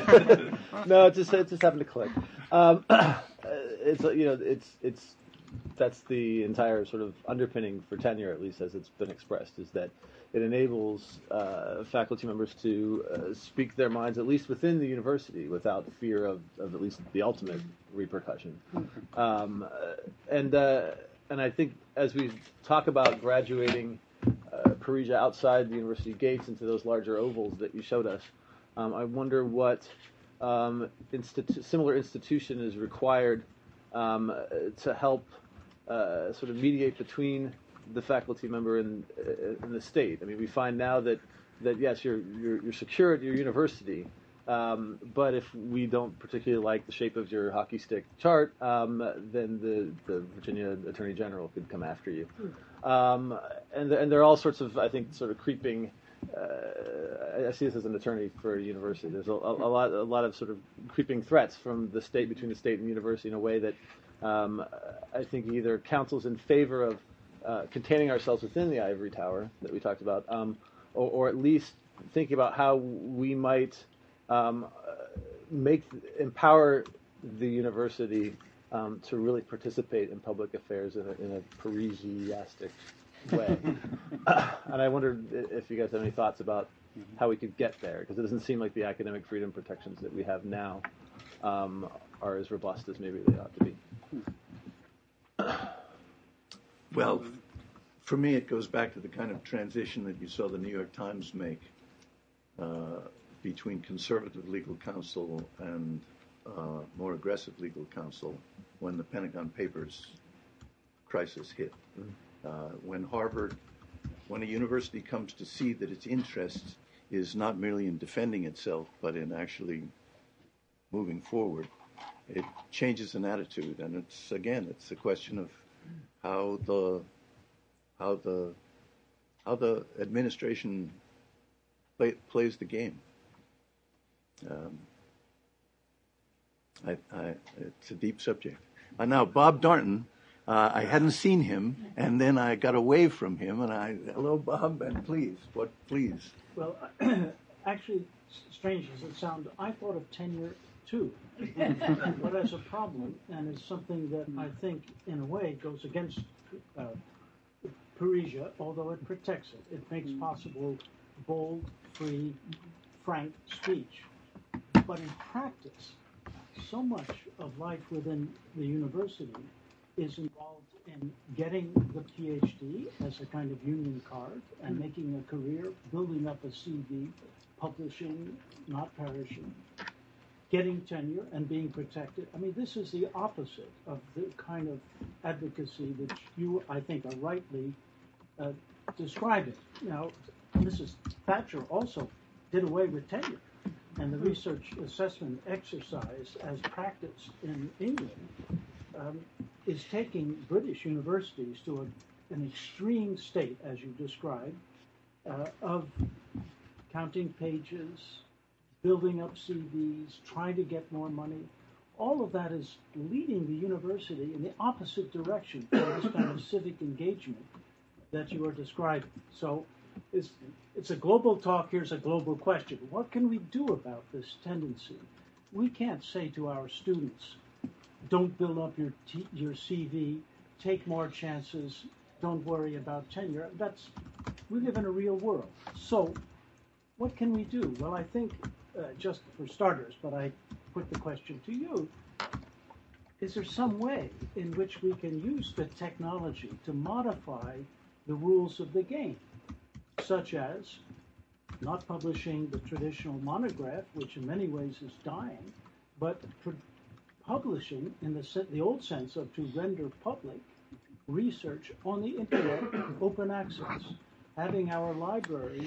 No, it just it just happened to click. Um, it's you know it's it's that's the entire sort of underpinning for tenure, at least as it's been expressed, is that it enables uh, faculty members to uh, speak their minds, at least within the university, without fear of, of at least the ultimate repercussion. Um, and uh, and I think as we talk about graduating uh, Perugia outside the university gates into those larger ovals that you showed us, um, I wonder what um, institu- similar institution is required um, to help uh, sort of mediate between the faculty member and, uh, and the state. I mean, we find now that, that yes, you're, you're, you're secure at your university, um, but if we don't particularly like the shape of your hockey stick chart, um, then the, the Virginia Attorney General could come after you. Um, and, and there are all sorts of, I think, sort of creeping. Uh, I see this as an attorney for a university. There's a, a, a lot, a lot of sort of creeping threats from the state, between the state and the university, in a way that um, I think either counsels in favor of uh, containing ourselves within the ivory tower that we talked about, um, or, or at least thinking about how we might um, make empower the university um, to really participate in public affairs in a, in a Parisiastic way. uh, and I wondered if you guys have any thoughts about how we could get there, because it doesn't seem like the academic freedom protections that we have now um, are as robust as maybe they ought to be. Well, for me, it goes back to the kind of transition that you saw the New York Times make uh, between conservative legal counsel and uh, more aggressive legal counsel when the Pentagon Papers crisis hit. Mm-hmm. Uh, when Harvard, when a university comes to see that its interest is not merely in defending itself, but in actually moving forward, it changes an attitude. And it's, again, it's a question of how the how the how the administration play, plays the game. Um, I, I, it's a deep subject. Uh, now, Bob Darnton. Uh, I hadn't seen him, and then I got away from him, and I, hello, Bob, and please, what, please? Well, actually, strange as it sounds, I thought of tenure too, but as a problem, and it's something that I think, in a way, goes against uh, Perugia, although it protects it. It makes possible bold, free, frank speech. But in practice, so much of life within the university is involved in getting the PhD as a kind of union card and making a career, building up a C V, publishing, not perishing, getting tenure and being protected. I mean, this is the opposite of the kind of advocacy which you, I think, are rightly uh, describing. Now, Missus Thatcher also did away with tenure, and the research assessment exercise as practiced in England um, is taking British universities to a, an extreme state, as you described, uh, of counting pages, building up C Vs, trying to get more money. All of that is leading the university in the opposite direction from this kind of civic engagement that you are describing. So it's, it's a global talk. Here's a global question. What can we do about this tendency? We can't say to our students, don't build up your t- your C V, take more chances, don't worry about tenure. That's, we live in a real world. So what can we do? Well, I think, uh, just for starters, but I put the question to you, is there some way in which we can use the technology to modify the rules of the game, such as not publishing the traditional monograph, which in many ways is dying, but publishing in the, the old sense of to render public research on the internet, open access, having our libraries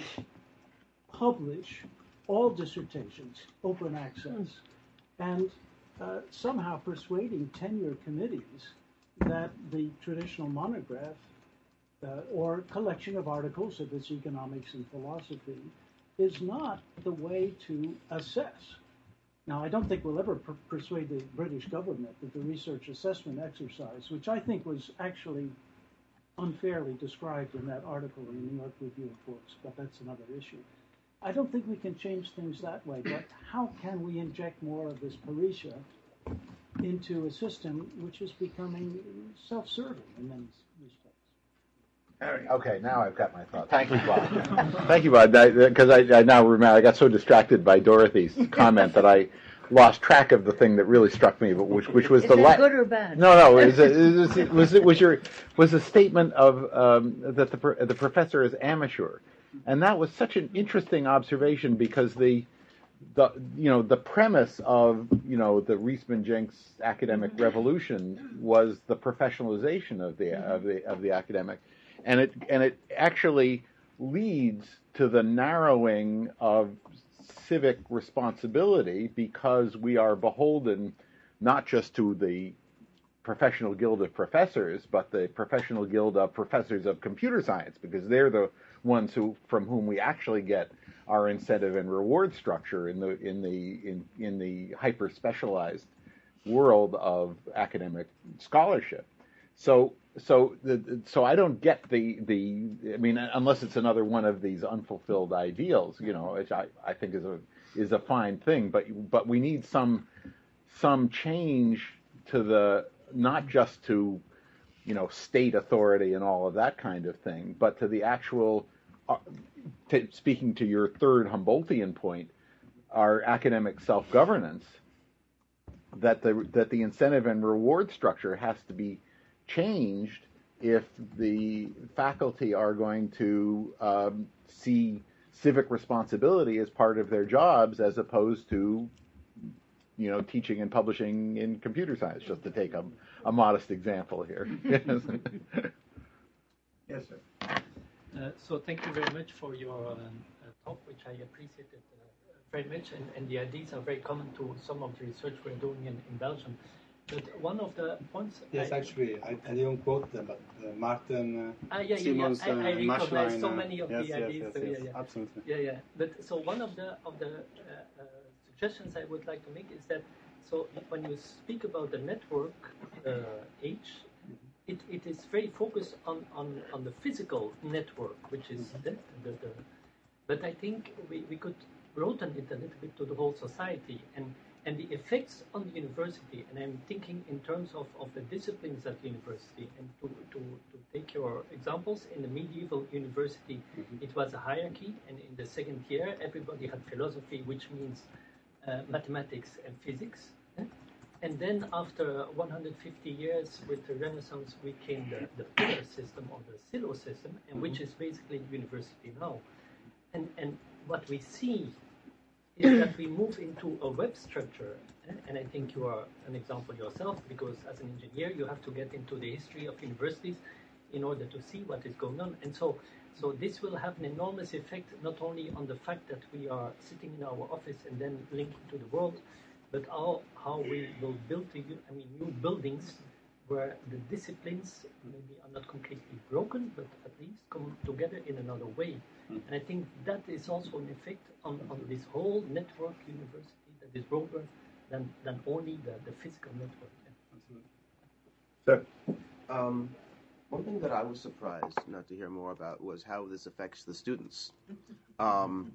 publish all dissertations, open access, and uh, somehow persuading tenure committees that the traditional monograph uh, or collection of articles, if it's economics and philosophy, is not the way to assess. Now, I don't think we'll ever per persuade the British government that the research assessment exercise, which I think was actually unfairly described in that article in the New York Review of Books, but that's another issue. I don't think we can change things that way, but how can we inject more of this parrhesia into a system which is becoming self-serving in many respects? Harry. Okay, now I've got my thoughts. Thank you, Bob. Thank you, Bob, because I, I, I now remember I got so distracted by Dorothy's comment that I lost track of the thing that really struck me, but which, which was is the that good or bad? No, no. It was, a, it was, it was, it was your was a statement of um, that the the professor is amateur, and that was such an interesting observation because the the you know the premise of you know the Reisman-Jenks academic revolution was the professionalization of the of the of the academic, and it and it actually leads to the narrowing of civic responsibility because we are beholden not just to the professional guild of professors, but the professional guild of professors of computer science, because they're the ones who from whom we actually get our incentive and reward structure in the in the in in the hyper specialized world of academic scholarship. So so the, so I don't get the the I mean unless it's another one of these unfulfilled ideals, you know, which I, I think is a is a fine thing, but but we need some some change to the not just to you know state authority and all of that kind of thing, but to the actual uh, to, speaking to your third Humboldtian point, our academic self-governance, that the that the incentive and reward structure has to be changed if the faculty are going to um, see civic responsibility as part of their jobs as opposed to, you know, teaching and publishing in computer science, just to take a, a modest example here. Yes, sir. Uh, so thank you very much for your um, uh, talk, which I appreciated uh, very much, and, and the ideas are very common to some of the research we're doing in, in Belgium. But one of the points... Yes, I, actually, I, I didn't quote them, but uh, Martin, uh, ah, yeah, Simons, yeah, yeah. I, I uh, recognize so uh, many of yes, the ideas. yes, so, yes, yeah, yeah. Absolutely. Yeah, yeah. But so one of the of the uh, uh, suggestions I would like to make is that so when you speak about the network uh, age, it, it is very focused on, on, on the physical network, which is mm-hmm. the, the, the. But I think we, we could broaden it a little bit to the whole society and. And the effects on the university, and I'm thinking in terms of, of the disciplines at the university, and to, to, to take your examples, in the medieval university, mm-hmm. it was a hierarchy, and in the second year, everybody had philosophy, which means uh, mathematics and physics. Eh? And then after one hundred fifty years with the Renaissance, we came the, the pillar system or the silo system, and mm-hmm. which is basically university now. And, and what we see is that we move into a web structure, and I think you are an example yourself, because as an engineer you have to get into the history of universities in order to see what is going on. And so, so this will have an enormous effect not only on the fact that we are sitting in our office and then linking to the world, but how, how we will build the, I mean, new buildings where the disciplines maybe are not completely broken, but at least come together in another way. And I think that is also an effect on, on this whole network university that is broader than, than only the, the physical network. Yeah. Sir. Um, one thing that I was surprised not to hear more about was how this affects the students. Um,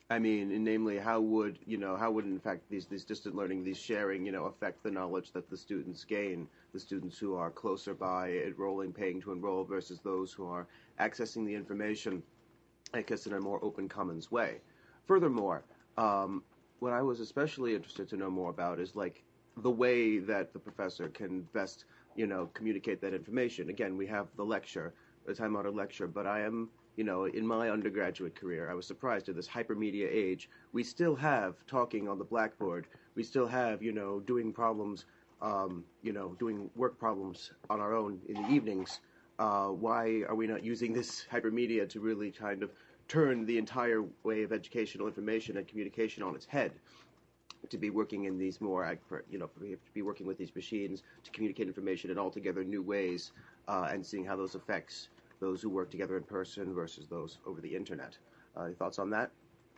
I mean, and namely, how would, you know, how would, in fact, these, these distant learning, these sharing, you know, affect the knowledge that the students gain, the students who are closer by enrolling, paying to enroll, versus those who are accessing the information, I guess, in a more open commons way. Furthermore, um, what I was especially interested to know more about is, like, the way that the professor can best, you know, communicate that information. Again, we have the lecture, the time-honored lecture, but I am, you know, in my undergraduate career, I was surprised at this hypermedia age. We still have talking on the blackboard. We still have, you know, doing problems, um, you know, doing work problems on our own in the evenings. Uh, why are we not using this hypermedia to really kind of turn the entire way of educational information and communication on its head? To be working in these more, you know, to be working with these machines to communicate information in altogether new ways, uh, and seeing how those affects those who work together in person versus those over the internet. Uh, any thoughts on that?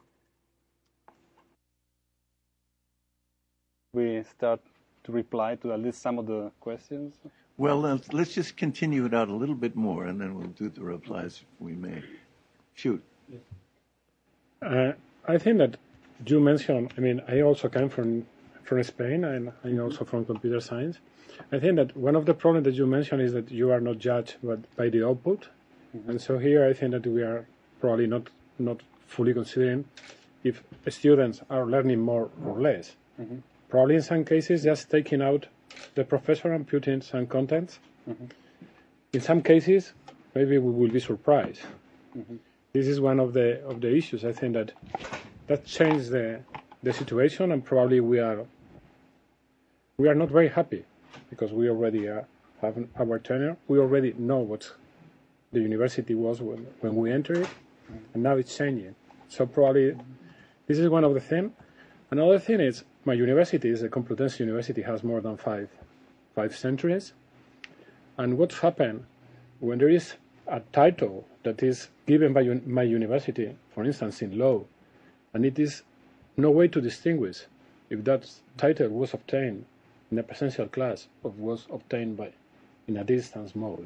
We start to reply to at least some of the questions. Well, uh, let's just continue it out a little bit more, and then we'll do the replies if we may. Shoot. Uh, I think that you mentioned, I mean, I also come from from Spain, and I'm also from computer science. I think that one of the problems that you mentioned is that you are not judged but by the output. Mm-hmm. And so here I think that we are probably not, not fully considering if students are learning more or less. Mm-hmm. Probably in some cases just taking out the professor and putting some contents. Mm-hmm. In some cases, maybe we will be surprised. Mm-hmm. This is one of the of the issues. I think that that changed the the situation, and probably we are we are not very happy because we already are having our tenure. We already know what the university was when, when we entered it, and now it's changing. So probably this is one of the things. Another thing is my university is a Complutense University, has more than five five centuries, and what's happened when there is a title that is given by un- my university, for instance, in law, and it is no way to distinguish if that title was obtained in a presential class or was obtained by in a distance mode.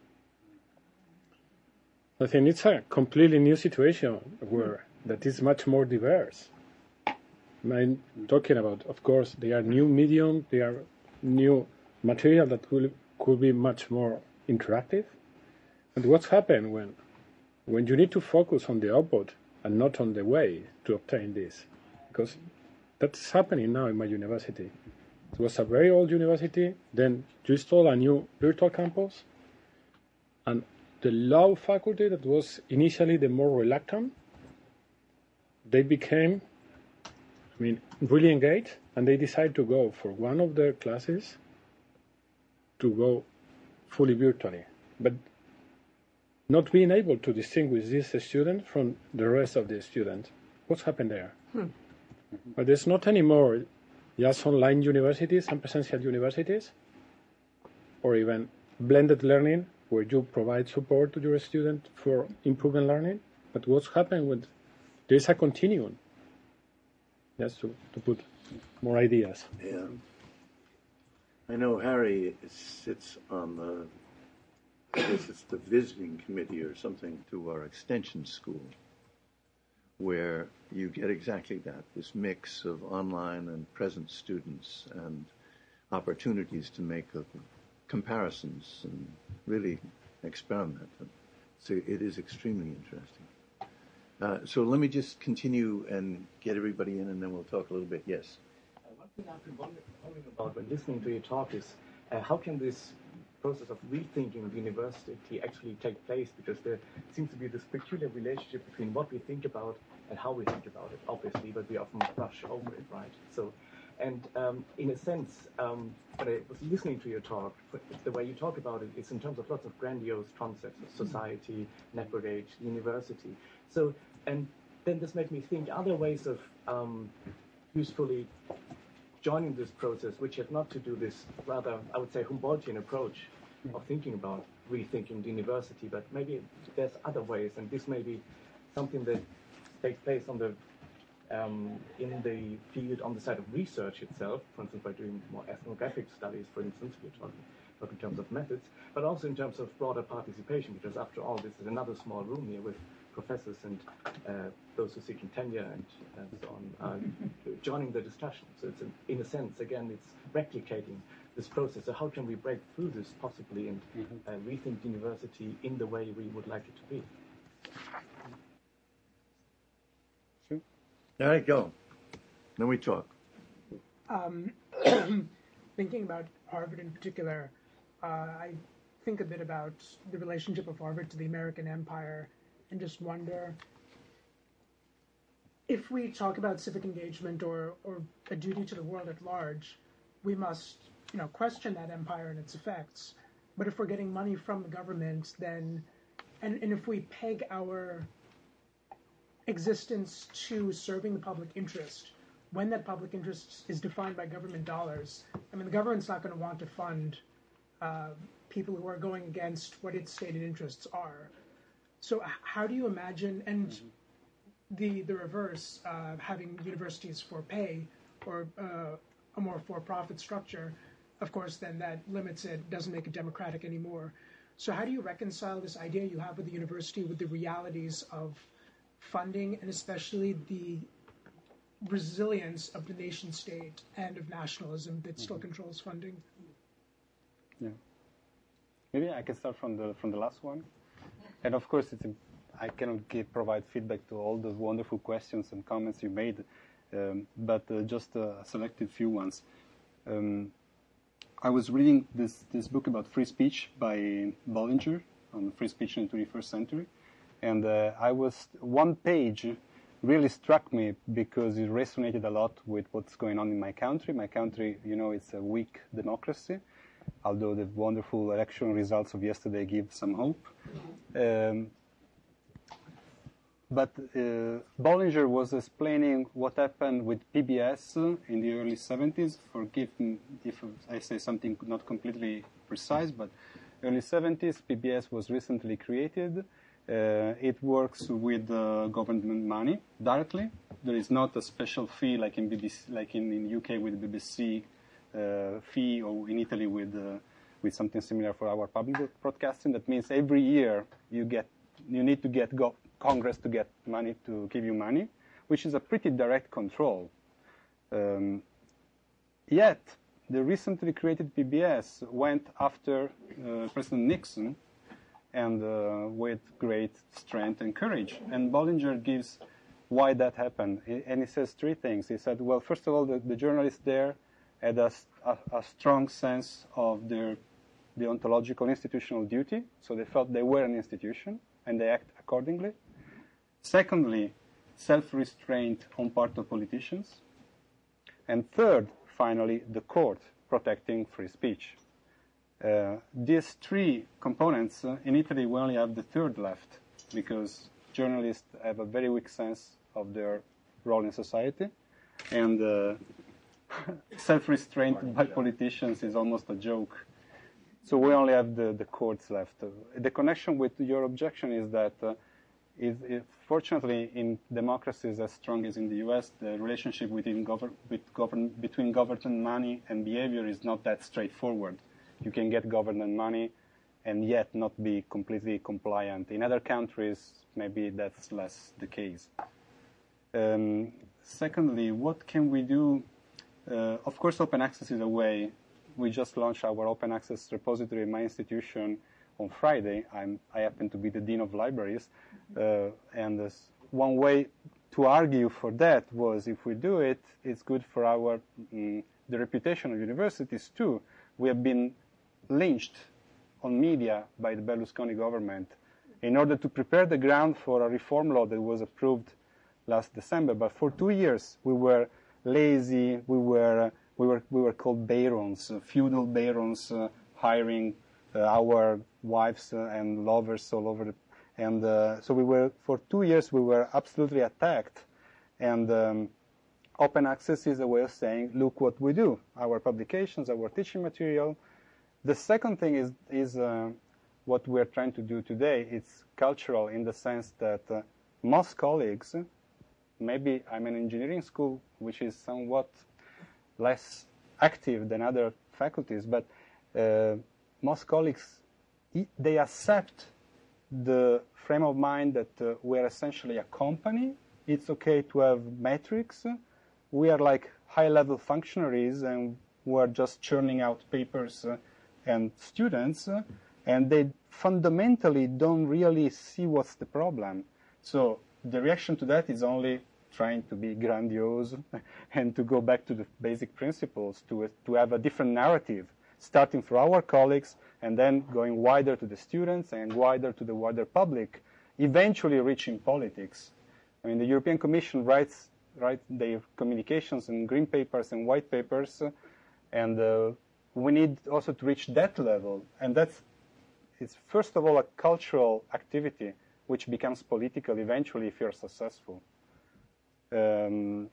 I think it's a completely new situation where that is much more diverse. I'm talking about, of course, they are new medium, they are new material that will, could be much more interactive. And what's happened when, when you need to focus on the output and not on the way to obtain this? Because that's happening now in my university. It was a very old university, then you install a new virtual campus, and the law faculty that was initially the more reluctant, they became, I mean, really engaged, and they decided to go for one of their classes to go fully virtually. But not being able to distinguish this student from the rest of the students. What's happened there? Hmm. But there's not anymore just online universities and presential universities, or even blended learning, where you provide support to your student for improving learning. But what's happened with, there's a continuum, just to, to put more ideas. Yeah. I know Harry sits on the, I guess it's the visiting committee or something to our extension school, where you get exactly that, this mix of online and present students and opportunities to make a, comparisons and really experiment. So it is extremely interesting. Uh, so let me just continue and get everybody in, and then we'll talk a little bit. Yes? Uh, one thing I've been wondering, wondering about when listening to your talk is uh, how can this process of rethinking the university actually take place, because there seems to be this peculiar relationship between what we think about and how we think about it, obviously, but we often brush over it, right? So, and um, in a sense, um, when I was listening to your talk, the way you talk about it is in terms of lots of grandiose concepts of society, network age, university. So, and then this made me think other ways of um, usefully joining this process, which have not to do this rather, I would say, Humboldtian approach of thinking about rethinking the university, but maybe there's other ways, and this may be something that takes place on the um, in the field on the side of research itself, for instance, by doing more ethnographic studies, for instance, we're talking, talking in terms of methods, but also in terms of broader participation, because after all, this is another small room here with professors and uh, those who are seeking tenure and, and so on are joining the discussion. So it's, an, in a sense, again, it's replicating this process. So how can we break through this possibly and uh, rethink university in the way we would like it to be? All right, go. Then we talk. Um, thinking about Harvard in particular, uh, I think a bit about the relationship of Harvard to the American empire and just wonder if we talk about civic engagement or, or a duty to the world at large, we must, you know, question that empire and its effects. But if we're getting money from the government, then, and, and if we peg our existence to serving the public interest, when that public interest is defined by government dollars, I mean, the government's not going to want to fund uh, people who are going against what its stated interests are. So how do you imagine, and mm-hmm. the the reverse, uh, having universities for pay or uh, a more for-profit structure, of course, then that limits it, doesn't make it democratic anymore. So how do you reconcile this idea you have with the university with the realities of funding and especially the resilience of the nation state and of nationalism that still mm-hmm. controls funding? Yeah. Maybe I can start from the from the last one. And of course, it's, I cannot give, provide feedback to all those wonderful questions and comments you made, um, but uh, just a selected few ones. Um, I was reading this, this book about free speech by Bollinger on free speech in the twenty-first century, and uh, I was one page really struck me because it resonated a lot with what's going on in my country. My country, you know, it's a weak democracy, although the wonderful election results of yesterday give some hope. Um, but uh, Bollinger was explaining what happened with P B S in the early seventies. Forgive me if I say something not completely precise, but early seventies, P B S was recently created. Uh, it works with uh, government money directly. There is not a special fee like in B B C, like in, in U K with B B C uh, fee, or in Italy with uh, with something similar for our public broadcasting. That means every year you get you need to get go- Congress to get money to give you money, which is a pretty direct control. Um, yet the recently created P B S went after uh, President Nixon, and uh, with great strength and courage. And Bollinger gives why that happened. And he says three things. He said, well, first of all, the, the journalists there had a, a, a strong sense of their deontological institutional duty, so they felt they were an institution, and they act accordingly. Secondly, self-restraint on part of politicians. And third, finally, the court protecting free speech. Uh, these three components, uh, in Italy we only have the third left, because journalists have a very weak sense of their role in society, and uh, self-restraint by politicians is almost a joke. So we only have the, the courts left. Uh, the connection with your objection is that, uh, is, is fortunately in democracies as strong as in the U S, the relationship within gover- with govern- between government money and behavior is not that straightforward. You can get government money and yet not be completely compliant. In other countries, maybe that's less the case. Um, secondly, what can we do? Uh, of course, open access is a way. We just launched our open access repository in my institution on Friday. I'm, I happen to be the dean of libraries. Uh, and this one way to argue for that was if we do it, it's good for our um, the reputation of universities too. We have been lynched on media by the Berlusconi government in order to prepare the ground for a reform law that was approved last December. But for two years we were lazy. We were we were we were called barons, uh, feudal barons, uh, hiring uh, our wives uh, and lovers all over the. And uh, so we were for two years we were absolutely attacked. And um, open access is a way of saying, look what we do. Our publications, our teaching material. The second thing is, is uh, what we're trying to do today. It's cultural in the sense that uh, most colleagues, maybe I'm in engineering school, which is somewhat less active than other faculties, but uh, most colleagues, they accept the frame of mind that uh, we're essentially a company. It's okay to have metrics. We are like high-level functionaries, and we're just churning out papers uh, and students, uh, and they fundamentally don't really see what's the problem. So the reaction to that is only trying to be grandiose and to go back to the basic principles, to, to have a different narrative, starting from our colleagues and then going wider to the students and wider to the wider public, eventually reaching politics. I mean, the European Commission writes, writes their communications and green papers and white papers, uh, and uh, we need also to reach that level. And that's, it's first of all a cultural activity which becomes political eventually if you're successful. Um,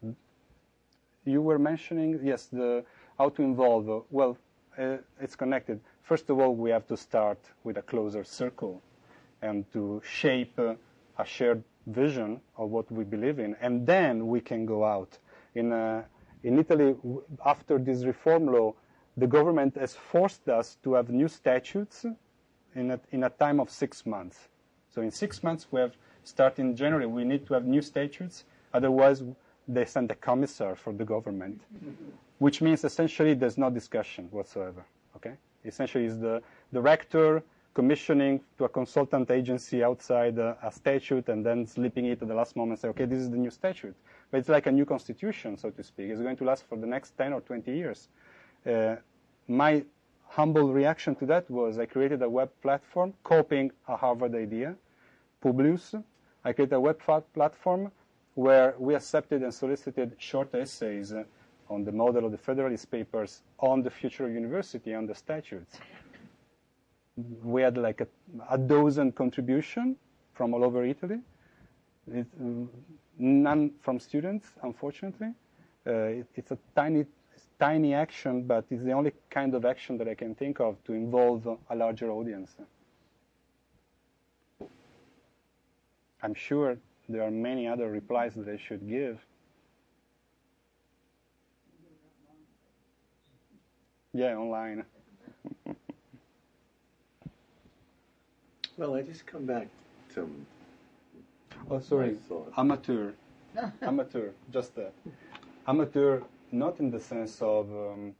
you were mentioning, yes, the how to involve. Uh, well, uh, it's connected. First of all, we have to start with a closer circle and to shape uh, a shared vision of what we believe in, and then we can go out. In uh, in Italy, w- after this reform law, the government has forced us to have new statutes in a, in a time of six months. So in six months, we have starting in January, we need to have new statutes. Otherwise, they send a commissar for the government, which means essentially there's no discussion whatsoever. Okay, essentially, is the the rector commissioning to a consultant agency outside uh, a statute and then slipping it at the last moment and say, okay, this is the new statute. But it's like a new constitution, so to speak. It's going to last for the next ten or twenty years. Uh, my humble reaction to that was I created a web platform copying a Harvard idea, Publius. I created a web platform where we accepted and solicited short essays uh, on the model of the Federalist Papers on the future of university, on the statutes. We had like a, a dozen contributions from all over Italy, it, um, none from students, unfortunately. Uh, it, it's a tiny, tiny action, but it's the only kind of action that I can think of to involve a larger audience. I'm sure there are many other replies that I should give. Yeah, online. Well, I just come back to. Oh, sorry. Amateur. Amateur. Just that. Amateur, not in the sense of um,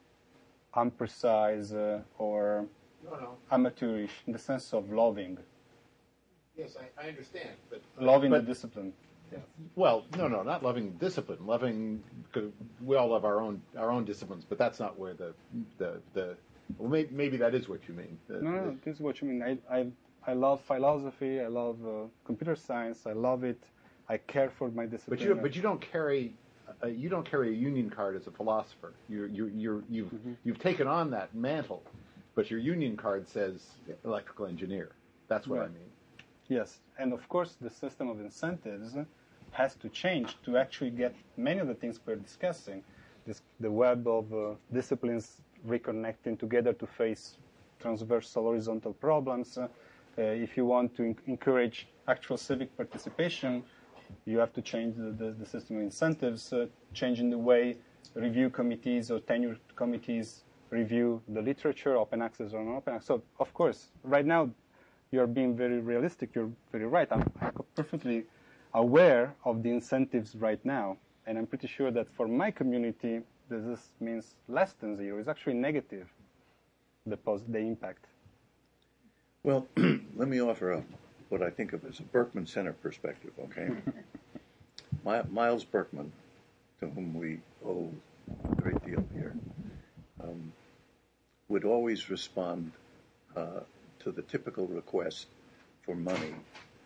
imprecise uh, or no, no. amateurish, in the sense of loving. Yes, I, I understand, but loving but, the discipline. Yeah. Well, no, no, not loving discipline. Loving, we all love our own our own disciplines, but that's not where the the the. Well, maybe, maybe that is what you mean. The, no, no, the, this is what you mean. I I I love philosophy. I love uh, computer science. I love it. I care for my discipline. But you but you don't carry. Uh, you don't carry a union card as a philosopher. You you you you've mm-hmm. you've taken on that mantle, but your union card says electrical engineer. That's what right. I mean. Yes, and of course the system of incentives has to change to actually get many of the things we're discussing. This, the web of uh, disciplines reconnecting together to face transversal horizontal problems. Uh, uh, if you want to in- encourage actual civic participation, you have to change the, the, the system of incentives, uh, changing the way review committees or tenure committees review the literature, open access or non-open access. So, of course, right now, you're being very realistic. You're very right. I'm, I'm perfectly aware of the incentives right now, and I'm pretty sure that for my community, this means less than zero. It's actually negative, the, pos- the impact. Well, let me offer up what I think of as a Berkman Center perspective, okay? My, Miles Berkman, to whom we owe a great deal here, um, would always respond uh, to the typical request for money.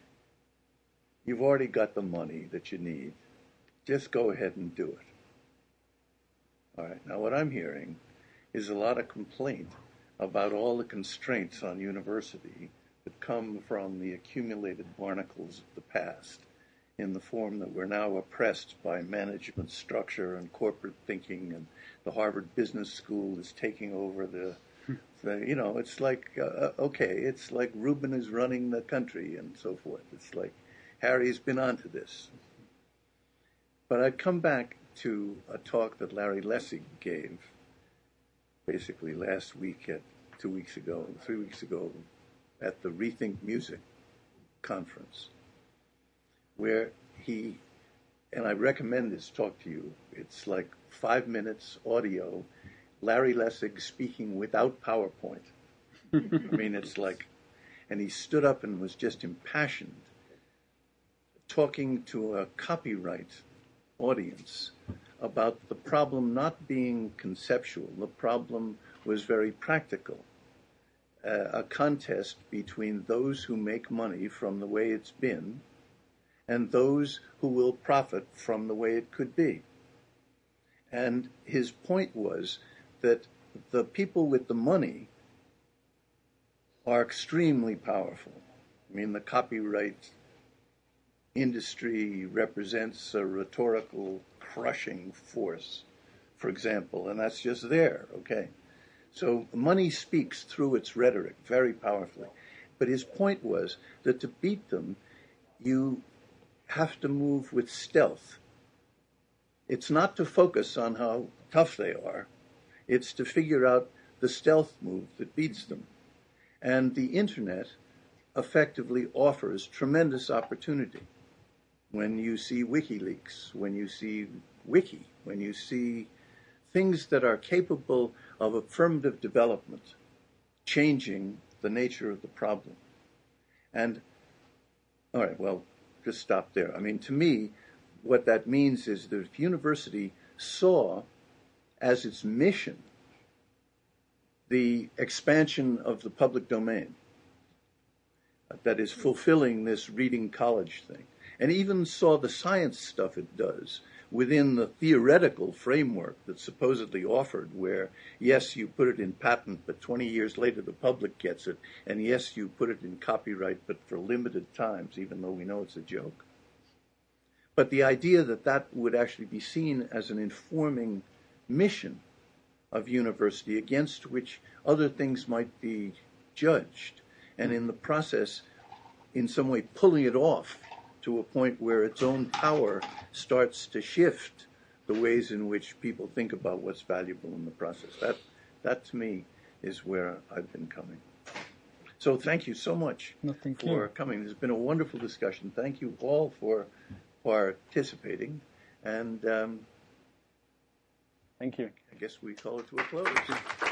You've already got the money that you need. Just go ahead and do it. All right. Now, what I'm hearing is a lot of complaint about all the constraints on university that come from the accumulated barnacles of the past in the form that we're now oppressed by management structure and corporate thinking, and the Harvard Business School is taking over the The, you know, it's like, uh, okay, it's like Rubin is running the country and so forth. It's like Harry's been onto this. But I'd come back to a talk that Larry Lessig gave basically last week, at two weeks ago, three weeks ago, at the Rethink Music conference, where he, and I recommend this talk to you, it's like five minutes audio, Larry Lessig speaking without PowerPoint. I mean, it's like, and he stood up and was just impassioned, talking to a copyright audience about the problem not being conceptual. The problem was very practical. Uh, a contest between those who make money from the way it's been and those who will profit from the way it could be. And his point was that the people with the money are extremely powerful. I mean, the copyright industry represents a rhetorical crushing force, for example, and that's just there, okay? So money speaks through its rhetoric very powerfully. But his point was that to beat them, you have to move with stealth. It's not to focus on how tough they are. It's to figure out the stealth move that beats them. And the internet effectively offers tremendous opportunity. When you see WikiLeaks, when you see Wiki, when you see things that are capable of affirmative development, changing the nature of the problem. And, all right, well, just stop there. I mean, to me, what that means is that if university saw as its mission the expansion of the public domain, that is fulfilling this reading college thing, and even saw the science stuff it does within the theoretical framework that's supposedly offered, where, yes, you put it in patent, but twenty years later the public gets it, and yes, you put it in copyright, but for limited times, even though we know it's a joke. But the idea that that would actually be seen as an informing mission of university against which other things might be judged, and in the process, in some way, pulling it off to a point where its own power starts to shift the ways in which people think about what's valuable in the process. That, that to me, is where I've been coming. So thank you so much no, thank for you. coming. There's been a wonderful discussion. Thank you all for participating. And um, thank you. I guess we call it to a close.